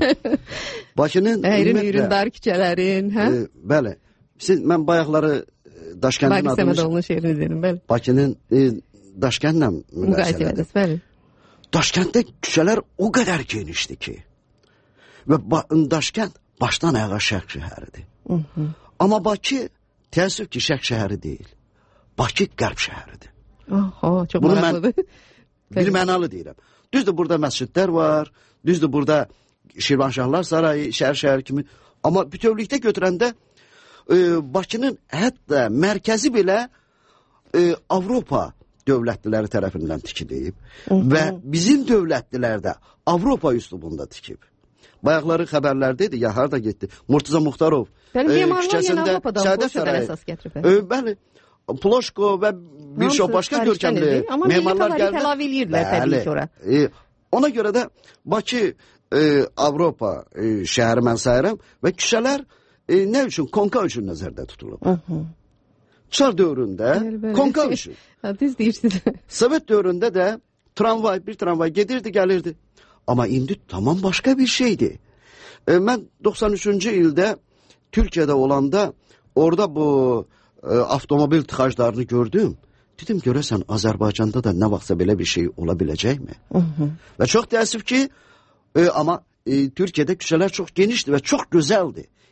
Bakının əyrin ürün dar küçələrin, hə? E, bəli. Siz, mən bayaqları Daşkəndin Baqi adını... Səmədoğlu'nun şeirini dedim, bəli. Bakının e, Daşkəndlə müqayisə elədim. Bəli. Daşkənddə küçələr o qədər genişdir ki. Və ba Daşkənd başdan ayağa şərq şəhəridir. Hı -hı. Amma Bakı təəssüf ki, şərq şəhəri deyil. Bakı qərb şəhəridir. Oho, çox Bunu maraqlıdır. Mən bir mənalı deyirəm. Düzdür, burada məscidlər var. Düzdür, burada Şirvanşahlar Sarayı, şəhər-şəhər kimi. Amma bütövlükdə götürəndə e, Bakının hətta mərkəzi belə e, Avropa dövlətliləri tərəfindən tikilib. Və bizim dövlətlilər də Avropa üslubunda tikib. Bayaqları xəbərlərdə idi, ya harda getdi? Murtuza Muxtarov Bəli, memarlar yenə Avropadan, Polşadan əsas gətirib. E, bəli, Ploşko və bir çox başqa görkəmli memarlar gəldi. Təlavi eləyirdilər təbii ki, ora. E, ona görə də Bakı e, Avropa e, şəhəri mən sayıram və küçələr e, nə üçün? Konka üçün nəzərdə tutulub. Hı -hı. Çar dövründə konka üçün. Düz deyirsiniz. Sovet dövründə də tramvay, bir tramvay gedirdi, gəlirdi. Amma indi tamam başqa bir şeydi. E, mən doxsan üçüncü ildə Türkiyədə olanda orada bu e, avtomobil tıxaclarını gördüm. Dedim, görəsən Azərbaycanda da nə vaxtsa belə bir şey ola biləcəkmi? Hı -hı. Və çox təəssüf ki, e, amma e, Türkiyədə küçələr çox genişdir və çox gözəldir.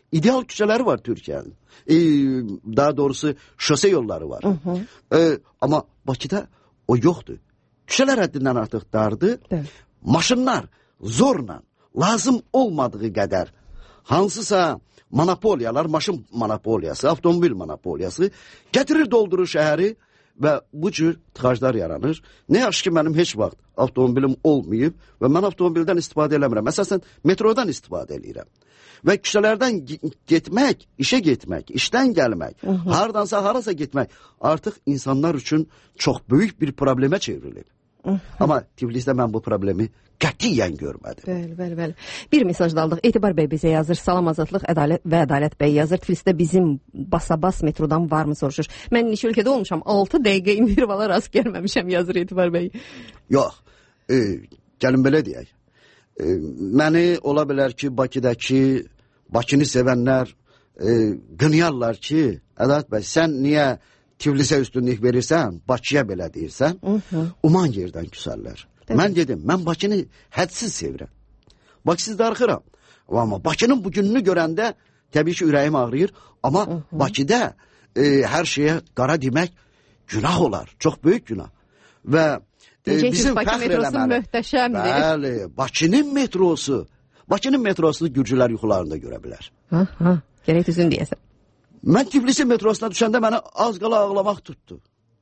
ideal küçələri var Türkiyənin. E, daha doğrusu şose yolları var. Hı hı. E, amma Bakıda o yoxdur. Küçələr həddindən artıq dardır. Evet. Maşınlar zorla, lazım olmadığı qədər hansısa monopoliyalar, maşın monopoliyası, avtomobil monopoliyası gətirir doldurur şəhəri və bu cür tıxaclar yaranır. Nə yaxşı ki, mənim heç vaxt avtomobilim olmayıb və mən avtomobildən istifadə eləmirəm. Əsasən metrodan istifadə edirəm. Və küçələrdən getmək, işə getmək, işdən gəlmək, hı -hı. hardansa harasa getmək artıq insanlar üçün çox böyük bir problemə çevrilib. Hı -hı. Amma Tiflisdə mən bu problemi qətiyyən görmədim. Bəli, bəli, bəli. Bir mesaj da aldıq. Etibar bəy bizə yazır. Salam, azadlıq, ədalət və ədalət bəy yazır. Tiflisdə bizim basabas metrodan varmı soruşur. Mən neçə ölkədə olmuşam. altı dəqiqə intervala rast gəlməmişəm yazır Etibar bəy. Yox. E, gəlin belə deyək. E, məni ola bilər ki, Bakıdakı Bakını sevənlər e, qınıyarlar ki, Ədalət bəy, sən niyə Tiflisə üstünlük verirsən, Bakıya belə deyirsən, uh -huh. uman yerdən küsərlər. Mən dedim, mən Bakını hədsiz sevirəm. Bakısız darıxıram. Amma Bakının bugününü görəndə təbii ki, ürəyim ağrıyır. Amma uh -huh. Bakıda e, hər şeyə qara demək günah olar. Çox böyük günah. Və e, bizim Bakı fəxr metrosu eləməli. Möhtəşəmdir. Bəli, Bakının metrosu. Bakının metrosunu Gürcülər yuxularında görə bilər. Ha, ha. Gərək düzün deyəsən. Mən Tiflisin metrosuna düşəndə mənə az qala ağlamaq tutdu.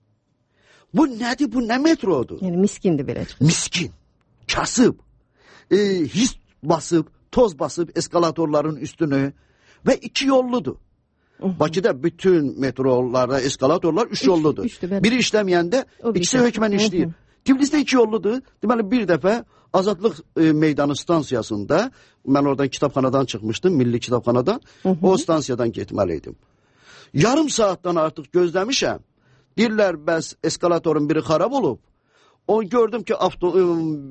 Bu nədir? Bu nə metrodur? Yəni miskindir belə. Miskin, kasıb, e, his basıb, toz basıb eskalatorların üstünü və iki yolludur. Uh -huh. Bakıda bütün metrolarda eskalatorlar üç yolludur. Üç, biri işləməyəndə ikisi hökmən işləyir. Uh -huh. Tiflisdə iki yolludur. Deməli bir dəfə Azadlıq e, meydanı stansiyasında, mən oradan kitabxanadan çıxmışdım, Milli Kitabxanadan, uh -huh. o stansiyadan getməliydim. Yarım saatdan artıq gözləmişəm. Deyirlər, bəs eskalatorun biri xarab olub. O gördüm ki, avto, e,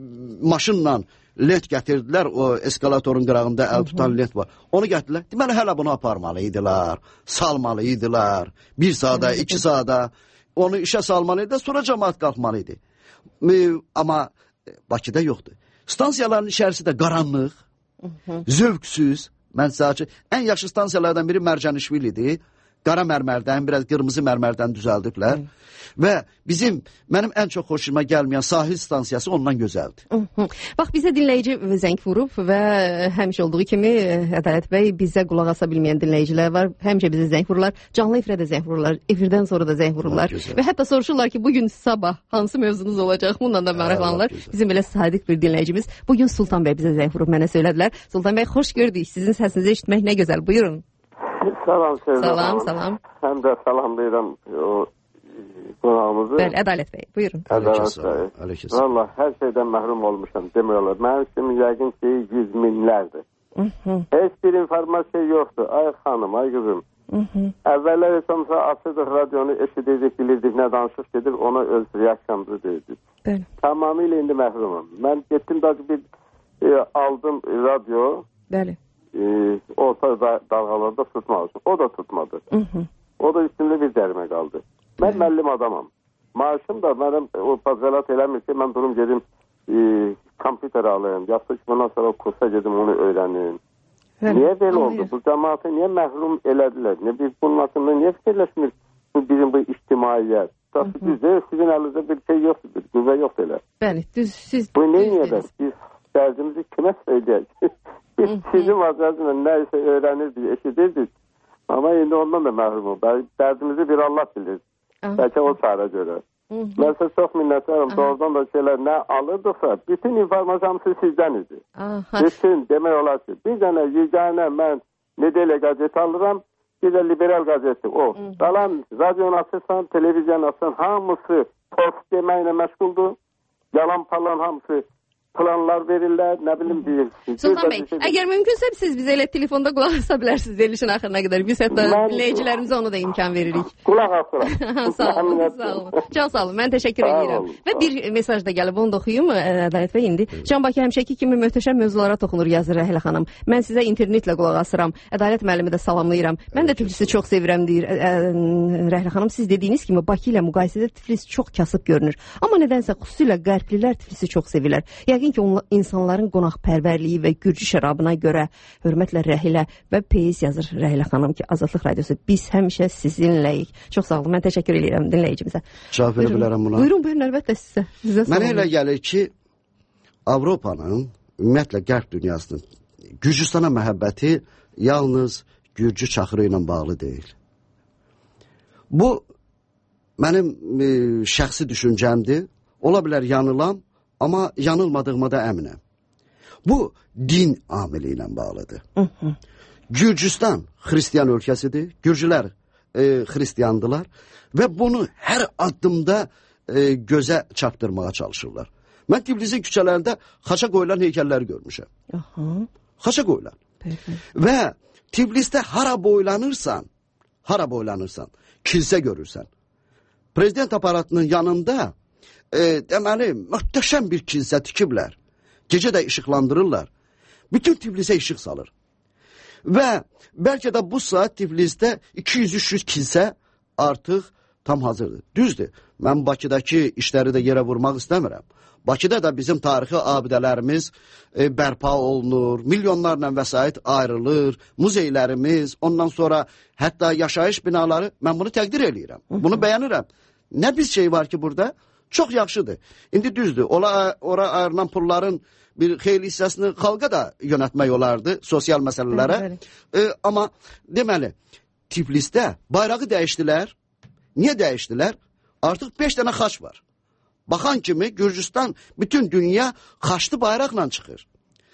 maşınla lent gətirdilər, o eskalatorun qırağında əl tutan lent var. Onu gətirdilər. Deməli, hələ bunu aparmalıydılar, salmalıydılar. Bir saata, iki saata onu işə salmalıydı, sonra cəmaat qalxmalıydı. E, amma Bakıda yoxdur. Stansiyaların içərisi də qaranlıq, uh -huh. zövqsüz. Mən sadəcə, ən yaxşı stansiyalardan biri Mərcanişvilidir. Qara mərmərdən, biraz qırmızı mərmərdən düzəldiblər. Hı. Və bizim, mənim ən çox xoşuma gəlməyən sahil stansiyası ondan gözəldir. Hı -hı. Bax, bizə dinləyici zəng vurub və həmişə olduğu kimi Ədalət bəy, bizə qulaq asa bilməyən dinləyicilər var. Həmişə bizə zəng vururlar. Canlı efirə də zəng vururlar. Efirdən sonra da zəng vururlar. Və hətta soruşurlar ki, bugün sabah hansı mövzunuz olacaq? Bundan da maraqlanırlar. Bizim belə sadiq bir dinləyicimiz. Bugün Sultan bəy bizə zəng vurub, mənə söylədilər. Sultan bəy, xoş gördük. Sizin səsinizi eşitmək nə gözəl. Buyurun. Salam, Sevda. Salam, salam. Həm də salamlayıram o qonağımızı. Bəli, Ədalət bəy, buyurun. Ədalət bəy. Valla, hər şeydən məhrum olmuşam, demək olar. Mənim kimi yəqin ki, yüz minlərdir. Uh -huh. Heç bir informasiya yoxdur. Ay xanım, ay qızım. Uh -huh. Əvvəllər esamsa açırdıq radionu, eşidirdik, bilirdik, nə danışıq gedir, ona öz reaksiyamızı deyirdik. Bəli. Tamamilə indi məhrumum. Mən getdim da bir e, aldım radio. Bəli. E, orta da, dalğalarda tutmaq üçün. O da tutmadı. Uh -huh. O da üstündə bir cərimə qaldı. Mən müəllim adamam. Maaşım da mənim o pazarlat eləmir ki, mən durum gedim e, kompüter alayım. Yaxşı ki, bundan sonra kursa gedim, onu öyrənim. Hə, niyə belə oldu? Bu cəmaatı niyə məhrum elədilər? Niyə biz bunun haqqında niyə fikirləşmir? Bu bizim bu ictimaiyyət. Tabii bizdə sizin əlinizdə bir şey yoxdur, bir qüvvə yoxdur elə. Bəli, düz siz. Bu niyə də biz dərdimizi kimə söyləyək? Biz sizin vaziyətlə nə isə öyrənirdik, eşidirdik. Amma indi ondan da məhrumum. Dərdimizi bir Allah bilir. Bəlkə o çarə görə. Mən sizə çox minnətlərim. Doğrudan da şeylər nə alırdıqsa, bütün informasiya sizdən idi. Bütün demək olar ki, bir dənə yeganə mən Nedələ qəzeti alıram, bir də liberal qəzeti. O. Qalan radyon açırsan, televizyon açırsan, hamısı post deməklə məşğuldur. Yalan falan hamısı planlar verirlər, nə bilim deyir. Sultan bəy, əgər mümkünsə siz bizə elə telefonda qulaq asa bilərsiniz verilişin axırına qədər. Biz hətta dinləyicilərimizə ona da imkan veririk. Qulaq asıram. Sağ olun, sağ olun. Can sağ olun, mən təşəkkür edirəm. Və bir mesaj da gəlib, onu da oxuyum Ədalət bəy indi. Can Bakı həmişəki kimi möhtəşəm mövzulara toxunur, yazır Rəhlə xanım. Mən sizə internetlə qulaq asıram. Ədalət müəllimi də salamlayıram. Mən də Tiflisi çox sevirəm, deyir Rəhlə xanım. Siz dediyiniz kimi Bakı ilə müqayisədə Tiflis çox kasıb görünür. Amma nədənsə xüsusilə qərblilər Tiflisi çox sevirlər. Yəqin yəqin ki, onlar, insanların qonaqpərvərliyi və gürcü şərabına görə hörmətlə Rəhilə və Peyiz yazır Rəhilə xanım ki, Azadlıq Radiosu biz həmişə sizinləyik. Çox sağ olun, mən təşəkkür edirəm dinləyicimizə. Cavab verə bilərəm buna. Buyurun, buyurun, əlbəttə sizə. sizə Mənə elə gəlir ki, Avropanın, ümumiyyətlə qərb dünyasının Gürcüstana məhəbbəti yalnız gürcü çaxırı ilə bağlı deyil. Bu mənim e, şəxsi düşüncəmdir. Ola bilər yanılam, amma yanılmadığıma da əminəm. Bu din amili ilə bağlıdır. Hı -hı. Gürcüstan xristiyan ölkəsidir. Gürcülər e, xristiyandılar və bunu hər addımda e, gözə çarptırmağa çalışırlar. Mən Tiflisin küçələrində xaça qoyulan heykəlləri görmüşəm. Aha. Xaça qoyulan. Peki. Və Tiflisdə hara boylanırsan, hara boylanırsan, kilsə görürsən. Prezident aparatının yanında e, deməli, möhtəşəm bir kilsə tikiblər. Gecə də işıqlandırırlar. Bütün Tiflisə işıq salır. Və bəlkə də bu saat Tiflisdə iki yüz üç yüz kilsə artıq tam hazırdır. Düzdür, mən Bakıdakı işləri də yerə vurmaq istəmirəm. Bakıda da bizim tarixi abidələrimiz e, bərpa olunur, milyonlarla vəsait ayrılır, muzeylərimiz, ondan sonra hətta yaşayış binaları, mən bunu təqdir eləyirəm, bunu bəyənirəm. Nə bir şey var ki burada? Çox yaxşıdır. İndi düzdür, ora, ora ayrılan pulların bir xeyli hissəsini xalqa da yönətmək olardı, sosial məsələlərə. E, amma deməli, Tiflisdə bayrağı dəyişdilər. Niyə dəyişdilər? Artıq beş dənə xaç var. Baxan kimi Gürcüstan bütün dünya xaçlı bayraqla çıxır.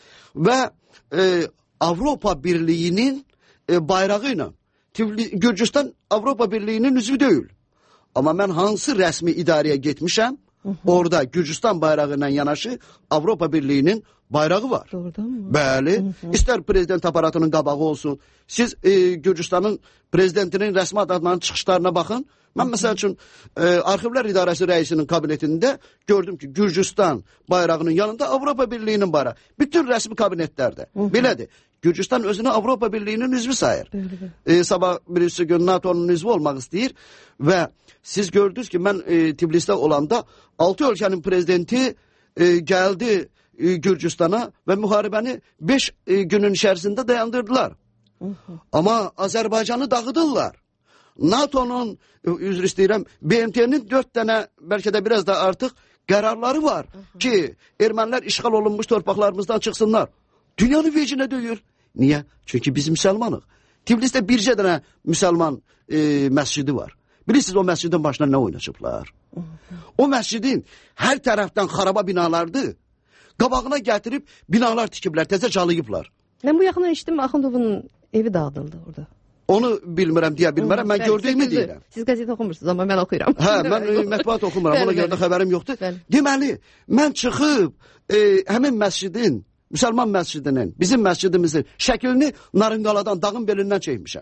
Və e, Avropa Birliyinin e, bayrağı ilə Gürcüstan Avropa Birliyinin üzvü deyil. Amma mən hansı rəsmi idarəyə getmişəm, hı -hı. Orada Gürcüstan bayrağı ilə yanaşı Avropa Birliyinin bayrağı var. Doğrudan Bəli. Hı -hı. İstər prezident aparatının qabağı olsun. Siz e, Gürcüstanın prezidentinin rəsmi adlarının çıxışlarına baxın. Mən məsəl üçün e, Arxivlər İdarəsi rəisinin kabinetində gördüm ki, Gürcüstan bayrağının yanında Avropa Birliyinin bayrağı. Bütün rəsmi kabinetlərdə. Hı -hı. Belədir. Gürcüstan özünü Avropa Birliyinin üzvü sayır. E, sabah birisi gün NATO'nun üzvü olmaq istəyir və siz gördünüz ki, mən e, Tiflisdə olanda altı ölkənin prezidenti e, gəldi e, Gürcüstana və müharibəni beş e, günün içərisində dayandırdılar. Hı -hı. Amma Azərbaycanı dağıdırlar. NATO'nun, üzr istəyirəm, B M T'nin dörd dənə, bəlkə də biraz da artıq qərarları var. Hı -hı. Ki, ermənilər işğal olunmuş torpaqlarımızdan çıxsınlar. Dünyanın vecinə döyür. Niyə? Çünki biz müsəlmanıq. Tiflisdə bircə dənə müsəlman e, məscidi var. Bilirsiniz o məscidin başına nə oynaşıblar? Hı -hı. O məscidin hər tərəfdən xaraba binalardır. Qabağına gətirib binalar tikiblər, təzə calayıblar. Mən bu yaxına eşitdim, Axundovun evi dağıdıldı orada. Onu bilmirəm, deyə bilmirəm. Mən gördüyümü deyirəm. Siz qəzet oxumursunuz, amma mən oxuyuram. Hə, mən mətbuat oxumuram, ona görə də xəbərim yoxdur. Deməli, mən çıxıb e, həmin məscidin, müsəlman məscidinin, bizim məscidimizin şəklini Narınqaladan, dağın belindən çəkmişəm.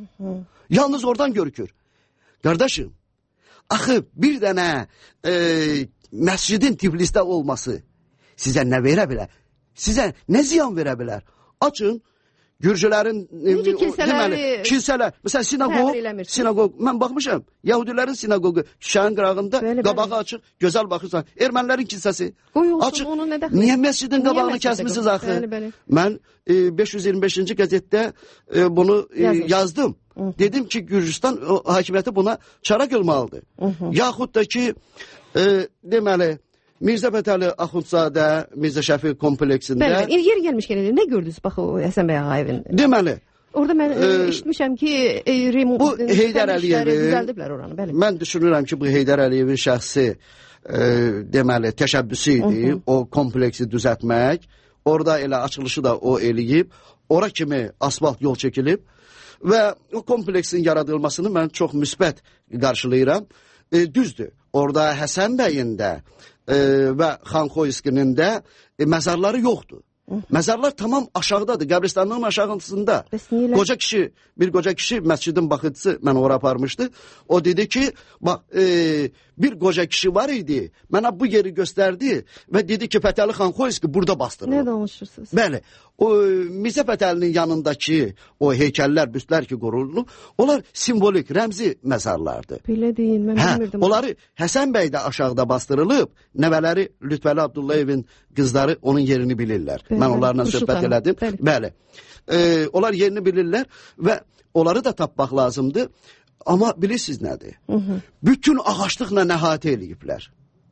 Yalnız oradan görükür. Qardaşım, axı bir dənə e, məscidin Tiflisdə olması sizə nə verə bilər? Sizə nə ziyan verə bilər? Açın. Gürcülərin necə kilsələri kilsələr, məsələn sinagog, sinagog, mən baxmışam, Yahudilərin sinagogu Şuşanın qırağında, bəli, qabağı bəli. Açıq, gözəl baxırsan, ermənilərin kilsəsi açıq. Niyə məscidin qabağını kəsmisiniz axı? Bəli, bəli. Mən e, beş yüz iyirmi beşinci qəzetdə e, bunu e, yazdım. Hı -hı. Dedim ki, Gürcüstan hakimiyyəti buna çara qılmalıdır. Hı -hı. Yaxud da ki, e, deməli, Mirzə Fətəli Axundzadə, Mirzə Şəfi kompleksində... Bəli, yer gəlmişkən, nə gördünüz bax o Həsən bəy Ağayevin? Deməli... Orada mən e, işitmişəm ki, e, remont... Bu Heydər Əliyevi... Düzəldiblər oranı, bəli. Mən düşünürəm ki, bu Heydər Əliyevin şəxsi, e, deməli, təşəbbüsü idi, Hı -hı. o kompleksi düzəltmək. Orada elə açılışı da o eləyib. Ora kimi asfalt yol çəkilib. Və o kompleksin yaradılmasını mən çox müsbət qarşılayıram. E, düzdür, orada Həsən bəyin də e, və Xanxoyskinin də e, məzarları yoxdur. Hı. Məzarlar tamam aşağıdadır, qəbristanlığın aşağısında. Qoca kişi, bir qoca kişi məscidin baxıcısı mən ora aparmışdı. O dedi ki, bax, e, bir qoca kişi var idi, mənə bu yeri göstərdi və dedi ki, Fətəli Xanxoyski burada bastırılır. Nə danışırsınız? Bəli, o Mirzə Fətəlinin yanındakı o heykəllər, büstlər ki qorulub, onlar simvolik, rəmzi məzarlardır. Belə deyin, mən hə, bilmirdim. Onları Həsən bəy də aşağıda bastırılıb, nəvələri Lütfəli Abdullayevin qızları onun yerini bilirlər. Bəli, mən onlarla söhbət elədim. Bəli. Bəli. E, onlar yerini bilirlər və onları da tapmaq lazımdır. Amma bilirsiniz nədir? Hı -hı. Bütün ağaçlıqla əhatə eləyiblər.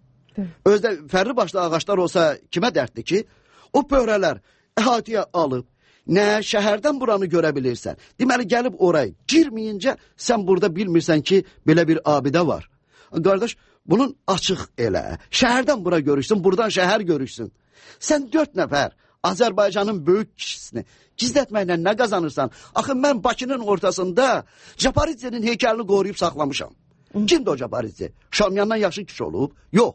Özdə fərli başlı ağaçlar olsa kimə dərddir ki? O pöhrələr əhatəyə alıb, nə şəhərdən buranı görə bilirsən. Deməli, gəlib oraya girməyincə sən burada bilmirsən ki, belə bir abidə var. Qardaş, bunun açıq elə. Şəhərdən bura görürsün, buradan şəhər görürsün. Sən dörd nəfər Azərbaycanın böyük kişisini gizlətməklə nə qazanırsan? Axı, mən Bakının ortasında Japaridzənin heykəlini qoruyub saxlamışam. Hı. Kimdir o Japaridze? Şamyandan yaxşı kişi olub? Yox.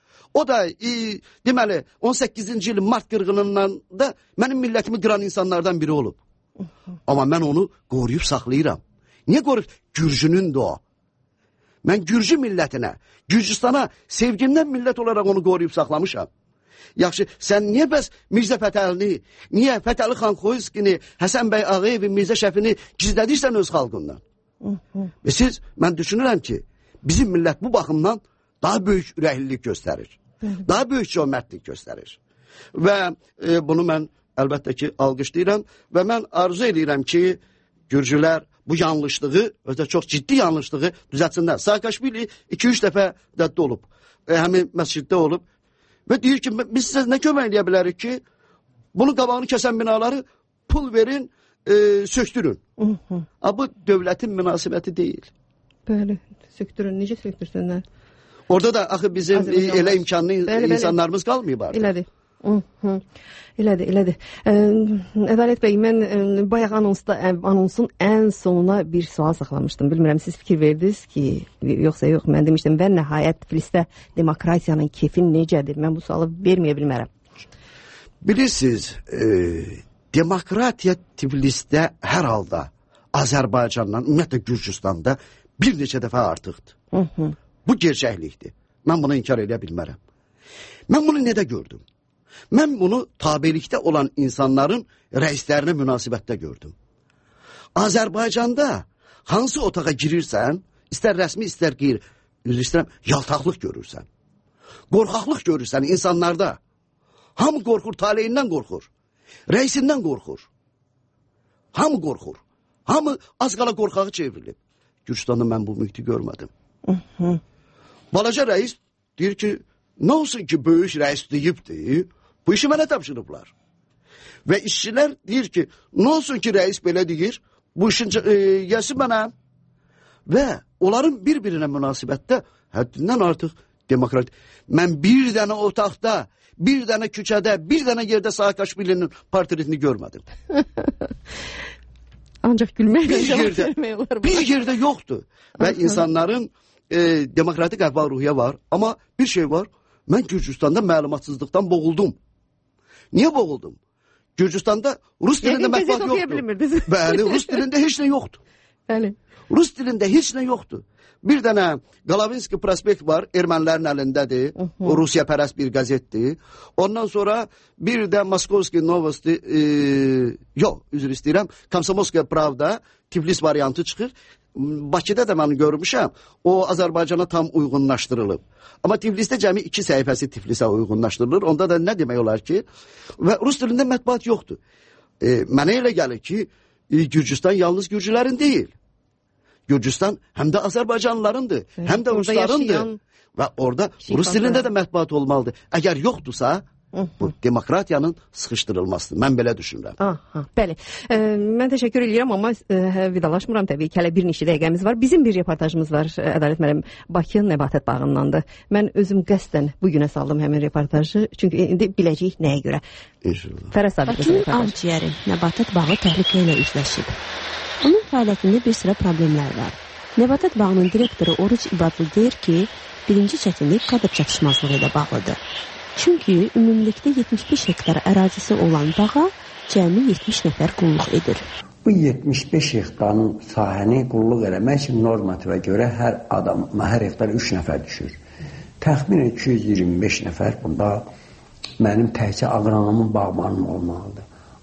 O da e, deməli on səkkizinci ilin mart qırğınından da mənim millətimi qıran insanlardan biri olub. Hı -hı. Amma mən onu qoruyub saxlayıram. Niyə qoruyub? Gürcünündür o. Mən Gürcü millətinə, Gürcüstana sevgimdən millət olaraq onu qoruyub saxlamışam. Yaxşı, sən niyə bəs Mirzə Fətəlini, niyə Fətəli xan Xoyskini, Həsən bəy Ağayevin, Mirzə Şəfini gizlədirsən öz xalqından? Hı -hı. Və siz, mən düşünürəm ki, bizim millət bu baxımdan daha böyük ürəklilik göstərir. Hı -hı. Daha böyük cömərtlik göstərir. Və e, bunu mən əlbəttə ki alqışlayıram və mən arzu edirəm ki, Gürcülər bu yanlışlığı, özdə çox ciddi yanlışlığı düzəltsinlər. Saakashvili iki üç dəfə də olub, e, həmin məsciddə olub. Və deyir ki, biz sizə nə kömək eləyə bilərik ki, bunu qabağını kəsən binaları pul verin, e, söktürün. Hı -hı. A, bu dövlətin münasibəti deyil. Bəli, söktürün, necə söktürsünlər? Orada da axı bizim e, elə imkanlı bəli, insanlarımız bəli. qalmayıb artıq. Elədir. Hı -hı. Elədir, elədir. Ə, Ədalət bəy, mən ə, bayaq anonsda, ə, anonsun ən sonuna bir sual saxlamışdım. Bilmirəm, siz fikir verdiniz ki, yoxsa yox, mən demişdim, və nəhayət Tiflisdə demokratiyanın kefi necədir? Mən bu sualı verməyə bilmərəm. Bilirsiniz, e, demokratiya Tiflisdə hər halda Azərbaycandan, ümumiyyətlə Gürcüstanda bir neçə dəfə artıqdır. Hı -hı. Bu gerçəklikdir. Mən bunu inkar edə bilmərəm. Mən bunu nədə gördüm? Mən bunu tabelikdə olan insanların rəislərinə münasibətdə gördüm. Azərbaycanda hansı otağa girirsən, istər rəsmi, istər qeyri, üzr istəyirəm, yaltaqlıq görürsən. Qorxaqlıq görürsən insanlarda. Hamı qorxur, taleyindən qorxur. Rəisindən qorxur. Hamı qorxur. Hamı az qala qorxağı çevrilib. Gürcüstanda mən bu mühiti görmədim. Hı -hı. Balaca rəis deyir ki, nə olsun ki, böyük rəis deyibdir, bu işi mənə tapşırıblar. Və işçilər deyir ki, nə olsun ki, rəis belə deyir, bu işin e, yəsi mənə. Və onların bir-birinə münasibətdə həddindən artıq demokrat. Mən bir dənə otaqda, bir dənə küçədə, bir dənə yerdə Saakashvilinin portretini görmədim. Ancaq gülməklə bir yerdə, bir yerdə yoxdur. Və insanların e, demokratik əhval-ruhiyyə var. Amma bir şey var, mən Gürcüstanda məlumatsızlıqdan boğuldum. Niyə boğuldum? Gürcüstanda Rus dilində mətbuat yoxdur. Bəli, Rus dilində heç nə yoxdur. Bəli. Rus dilində heç nə yoxdur. Bir dənə Qalavinski prospekt var, ermənilərin əlindədir. Uh -huh. O Rusiya pərəst bir qəzetdir. Ondan sonra bir də Moskovski Novosti, e, yox, üzr istəyirəm, Komsomolskaya Pravda, Tiflis variantı çıxır. Bakıda da mən görmüşəm, o Azərbaycana tam uyğunlaşdırılıb. Amma Tiflisdə cəmi iki səhifəsi Tiflisə uyğunlaşdırılır. Onda da nə demək olar ki? Və Rus dilində mətbuat yoxdur. E, mənə elə gəlir ki, e, Gürcüstan yalnız Gürcülərin deyil. Gürcüstan həm də Azərbaycanlılarındır, evet, həm də Ruslarındır. Yaşayan... Və orada Rus dilində də mətbuat olmalıdır. Əgər yoxdursa, bu demokratiyanın sıxışdırılmasıdır. Mən belə düşünürəm. Aha, bəli. E, mən təşəkkür edirəm, amma e, vidalaşmıram təbii ki. Hələ bir neçə dəqiqəmiz var. Bizim bir reportajımız var, Ədalət müəllim. Bakı Nəbatət bağındandır. Mən özüm qəsdən bu günə saldım həmin reportajı. Çünki indi biləcəyik nəyə görə. İnşallah. Fərəz Sabit. Bakının Avciyəri Nəbatət bağı təhlükə ilə üzləşib. Onun fəaliyyətində bir sıra problemlər var. Nəbatət bağının direktoru Oruç İbadlı deyir ki, birinci çətinlik kadr çatışmazlığı ilə bağlıdır. Çünki ümumilikdə yetmiş beş hektar ərazisi olan bağa cəmi yetmiş nəfər qulluq edir. Bu yetmiş beş hektarın sahəni qulluq eləmək üçün normativə görə hər adama, hər hektar üç nəfər düşür. Təxminən iki yüz iyirmi beş nəfər bunda mənim təkcə aqronomun, bağbanım olmalıdır.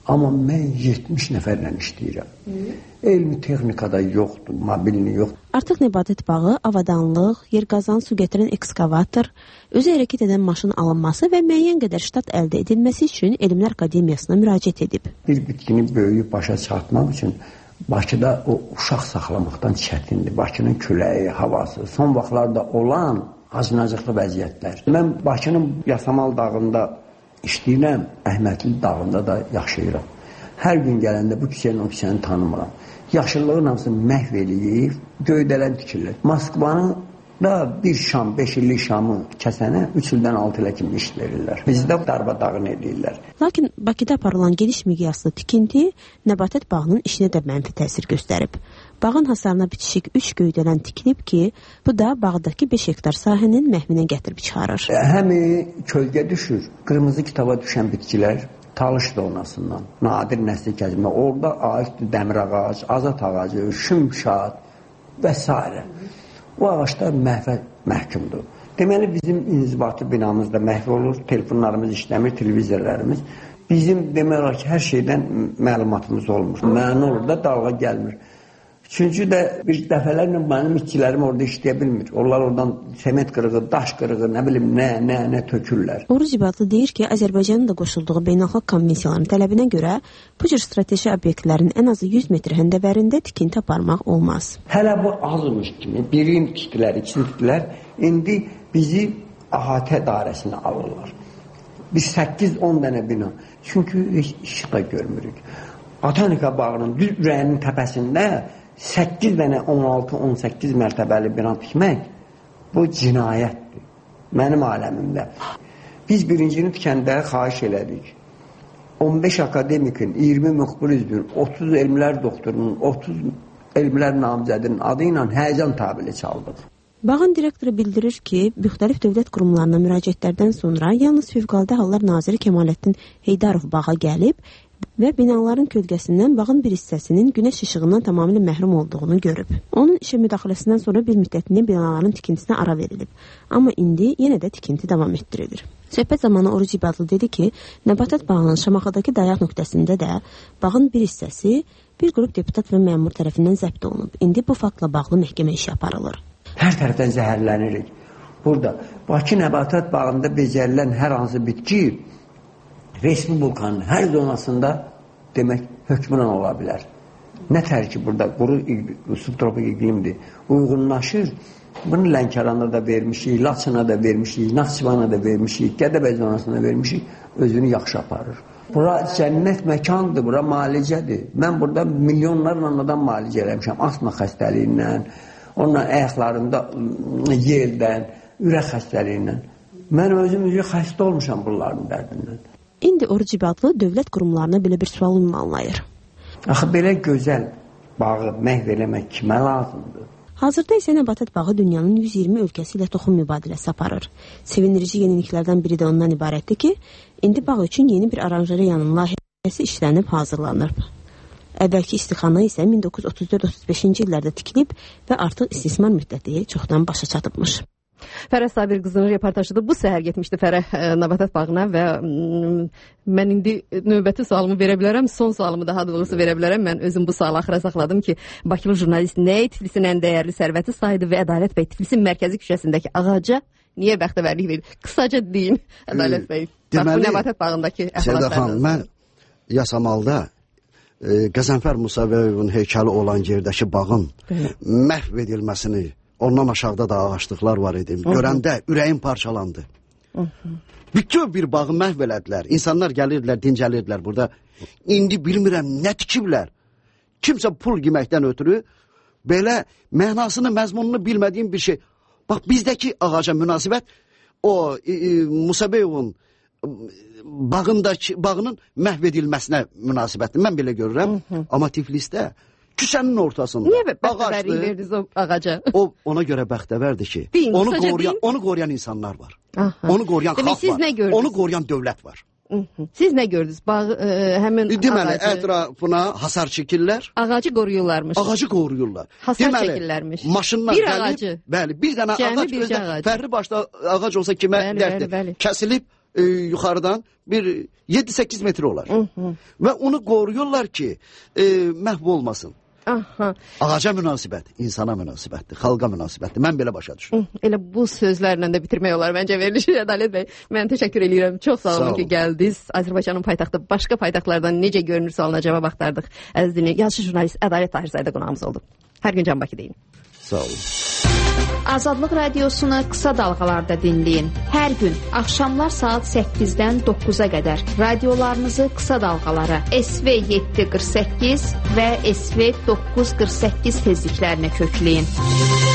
Amma mən yetmiş nəfərlə işləyirəm. Elmi texnikada yoxdur, mobilni yoxdur. Artıq Nəbatət bağı avadanlıq, yer qazan, su gətirən ekskavator, özü hərəkət edən maşın alınması və müəyyən qədər ştat əldə edilməsi üçün Elmlər Akademiyasına müraciət edib. Bir bitkini böyüyüb başa çatmaq üçün Bakıda o uşaq saxlamaqdan çətindir. Bakının küləyi, havası, son vaxtlarda olan acınacıqlı vəziyyətlər. Mən Bakının Yasamal dağında işləyirəm, Əhmədli dağında da yaşayıram. Hər gün gələndə bu küçənin o küçəni tanımıram. Yaşıllığın hamısını məhv eləyib, göydələn tikirlər. Moskvanın da bir şam, beş illik şamı kəsənə üç ildən altı ilə kimi iş verirlər. Bizdə darba-dağın edirlər. Lakin Bakıda aparılan geniş miqyaslı tikinti Nəbatət bağının işinə də mənfi təsir göstərib. Bağın hasarına bitişik üç göydələn tikilib ki, bu da bağdakı beş hektar sahənin məhvinə gətirib çıxarır. Həmi kölgə düşür, qırmızı kitaba düşən bitkilər talış donasından, nadir nəsli kəzmə, orada ağaçdır, dəmir ağac, azat ağacı, şümşad və s. Bu ağaçlar məhvə məhkumdur. Deməli, bizim inzibati binamızda məhv olur, telefonlarımız işləmir, televizorlarımız. Bizim demək ki, hər şeydən məlumatımız olmur. Mənə olur da dalğa gəlmir. Üçüncü də bir dəfələrlə mənim işçilərim orada işləyə bilmir. Onlar oradan sement qırığı, daş qırığı, nə bilim, nə, nə, nə tökürlər. Oruc İbadlı deyir ki, Azərbaycanın da qoşulduğu beynəlxalq konvensiyaların tələbinə görə bu cür strateji obyektlərin ən azı yüz metr həndəvərində tikinti aparmaq olmaz. Hələ bu azmış kimi birini tikdilər, ikisini tikdilər. İndi bizi əhatə dairəsinə alırlar. Biz səkkiz on dənə bina. Çünki heç işıq da görmürük. Botanika bağının düz ürəyinin təpəsində səkkiz dənə on altı on səkkiz mərtəbəli bina tikmək bu cinayətdir. Mənim aləmimdə. Biz birincini tikəndə xahiş elədik. on beş akademikin, iyirmi müxbir üzvün, otuz elmlər doktorunun, otuz elmlər namizədinin adı ilə həyəcan tabili çaldıq. Bağın direktoru bildirir ki, müxtəlif dövlət qurumlarına müraciətlərdən sonra yalnız Fövqəladə Hallar Naziri Kemaləddin Heydarov bağa gəlib və binaların kölgəsindən bağın bir hissəsinin günəş işığından tamamilə məhrum olduğunu görüb. Onun işə müdaxiləsindən sonra bir müddətində binaların tikintisinə ara verilib. Amma indi yenə də tikinti davam etdirilir. Söhbət zamanı Oruc İbadlı dedi ki, Nəbatət bağının Şamaxıdakı dayaq nöqtəsində də bağın bir hissəsi bir qrup deputat və məmur tərəfindən zəbt olunub. İndi bu faktla bağlı məhkəmə işi aparılır. Hər tərəfdən zəhərlənirik. Burada Bakı Nəbatət bağında becərilən hər hansı bitki Respublikanın hər zonasında demək hökmündən ola bilər. Nə tər ki, burada quru subtropik iqlimdir, uyğunlaşır. Bunu Lənkəranda da vermişik, Laçına da vermişik, Naxçıvana da vermişik, Gədəbəy zonasına da vermişik, özünü yaxşı aparır. Bura cənnət məkandır, bura müalicədir. Mən burada milyonlarla adam müalicə eləmişəm, asma xəstəliyindən, onunla ayaqlarında yeldən, ürək xəstəliyindən. Mən özüm üzrə xəstə olmuşam bunların dərdindən. İndi Oruc İbadlı dövlət qurumlarına belə bir sual ünvanlayır. Axı belə gözəl bağı məhv eləmək kimə lazımdır? Hazırda isə Nəbatət bağı dünyanın yüz iyirmi ölkəsi ilə toxum mübadiləsi aparır. Sevindirici yeniliklərdən biri də ondan ibarətdir ki, indi bağ üçün yeni bir aranjeriyanın layihəsi işlənib hazırlanır. Əvvəlki istixana isə min doqquz yüz otuz dörd otuz beşinci illərdə tikilib və artıq istismar müddəti çoxdan başa çatıbmış. Fərəh Sabir qızının reportajıdır. Bu səhər getmişdi Fərəh Nəbatət bağına və mən indi növbəti sualımı verə bilərəm, son sualımı daha doğrusu verə bilərəm. Mən özüm bu sualı axıra saxladım ki, Bakılı jurnalist nəyə Tiflisin ən dəyərli sərvəti saydı və Ədalət bəy Tiflisin mərkəzi küçəsindəki ağaca niyə bəxtəvərlik verir? Qısaca deyin Ədalət bəy. Bax, bu Nəbatət bağındakı əhvalatlardan. Mən Yasamalda e, Qəzənfər Musabəyevin heykəli olan yerdəki bağın məhv edilməsini, ondan aşağıda da ağaçlıqlar var idi. Görəndə ürəyim parçalandı. Bütün bir bağı məhv elədilər. İnsanlar gəlirdilər, dincəlirdilər burada. İndi bilmirəm nə tikiblər. Kimsə pul yeməkdən ötürü belə mənasını, məzmununu bilmədiyim bir şey. Bax, bizdəki ağaca münasibət o e, e, Musabəyevin bağındakı, bağının məhv edilməsinə münasibətdir. Mən belə görürəm. Hı -hı. Amma Tiflisdə küçənin ortasında. Niyə bəxtəvərlik verdiniz o ağaca? O ona görə bəxtəvərdir ki, deyin, onu qoruyan, onu qoruyan insanlar var. Aha. Onu qoruyan Demək, xalq var. Gördünüz? Onu qoruyan dövlət var. Hı -hı. Siz nə gördünüz? Bağ, e, həmin Deməli, ağacı... ətrafına hasar çəkirlər. Ağacı qoruyurlarmış. Ağacı qoruyurlar. Hasar Deməli, çəkirlərmiş. Maşınlar bir gəlib, ağacı. Bəli, bir dənə Cəmi ağac özdə, fərli başda ağac olsa kimə bəli, dərddir? Bəli, bəli. Kəsilib, e, yuxarıdan bir yedi səkkiz metr olar. Hı -hı. Və onu qoruyurlar ki, e, məhv olmasın. Aha. Ağaca münasibət, insana münasibətdir, xalqa münasibətdir. Mən belə başa düşürəm. Elə bu sözlərlə də bitirmək olar məncə verilişi. Ədalət bəy, mən təşəkkür edirəm. Çox sağ olun, sağ olun ki, gəldiniz. Azərbaycanın paytaxtı başqa paytaxtlardan necə görünür sualına cavab axtardıq. Əziz dinləyicilər, yazıçı jurnalist Ədalət Tahirzadə qonağımız oldu. Hər gün Can Bakı deyin. Sağ olun. Azadlıq radiosunu qısa dalğalarda dinləyin. Hər gün axşamlar saat səkkizdən doqquza qədər radiolarınızı qısa dalğalara S V yeddi qırx səkkiz və S V doqquz qırx səkkiz tezliklərinə kökləyin.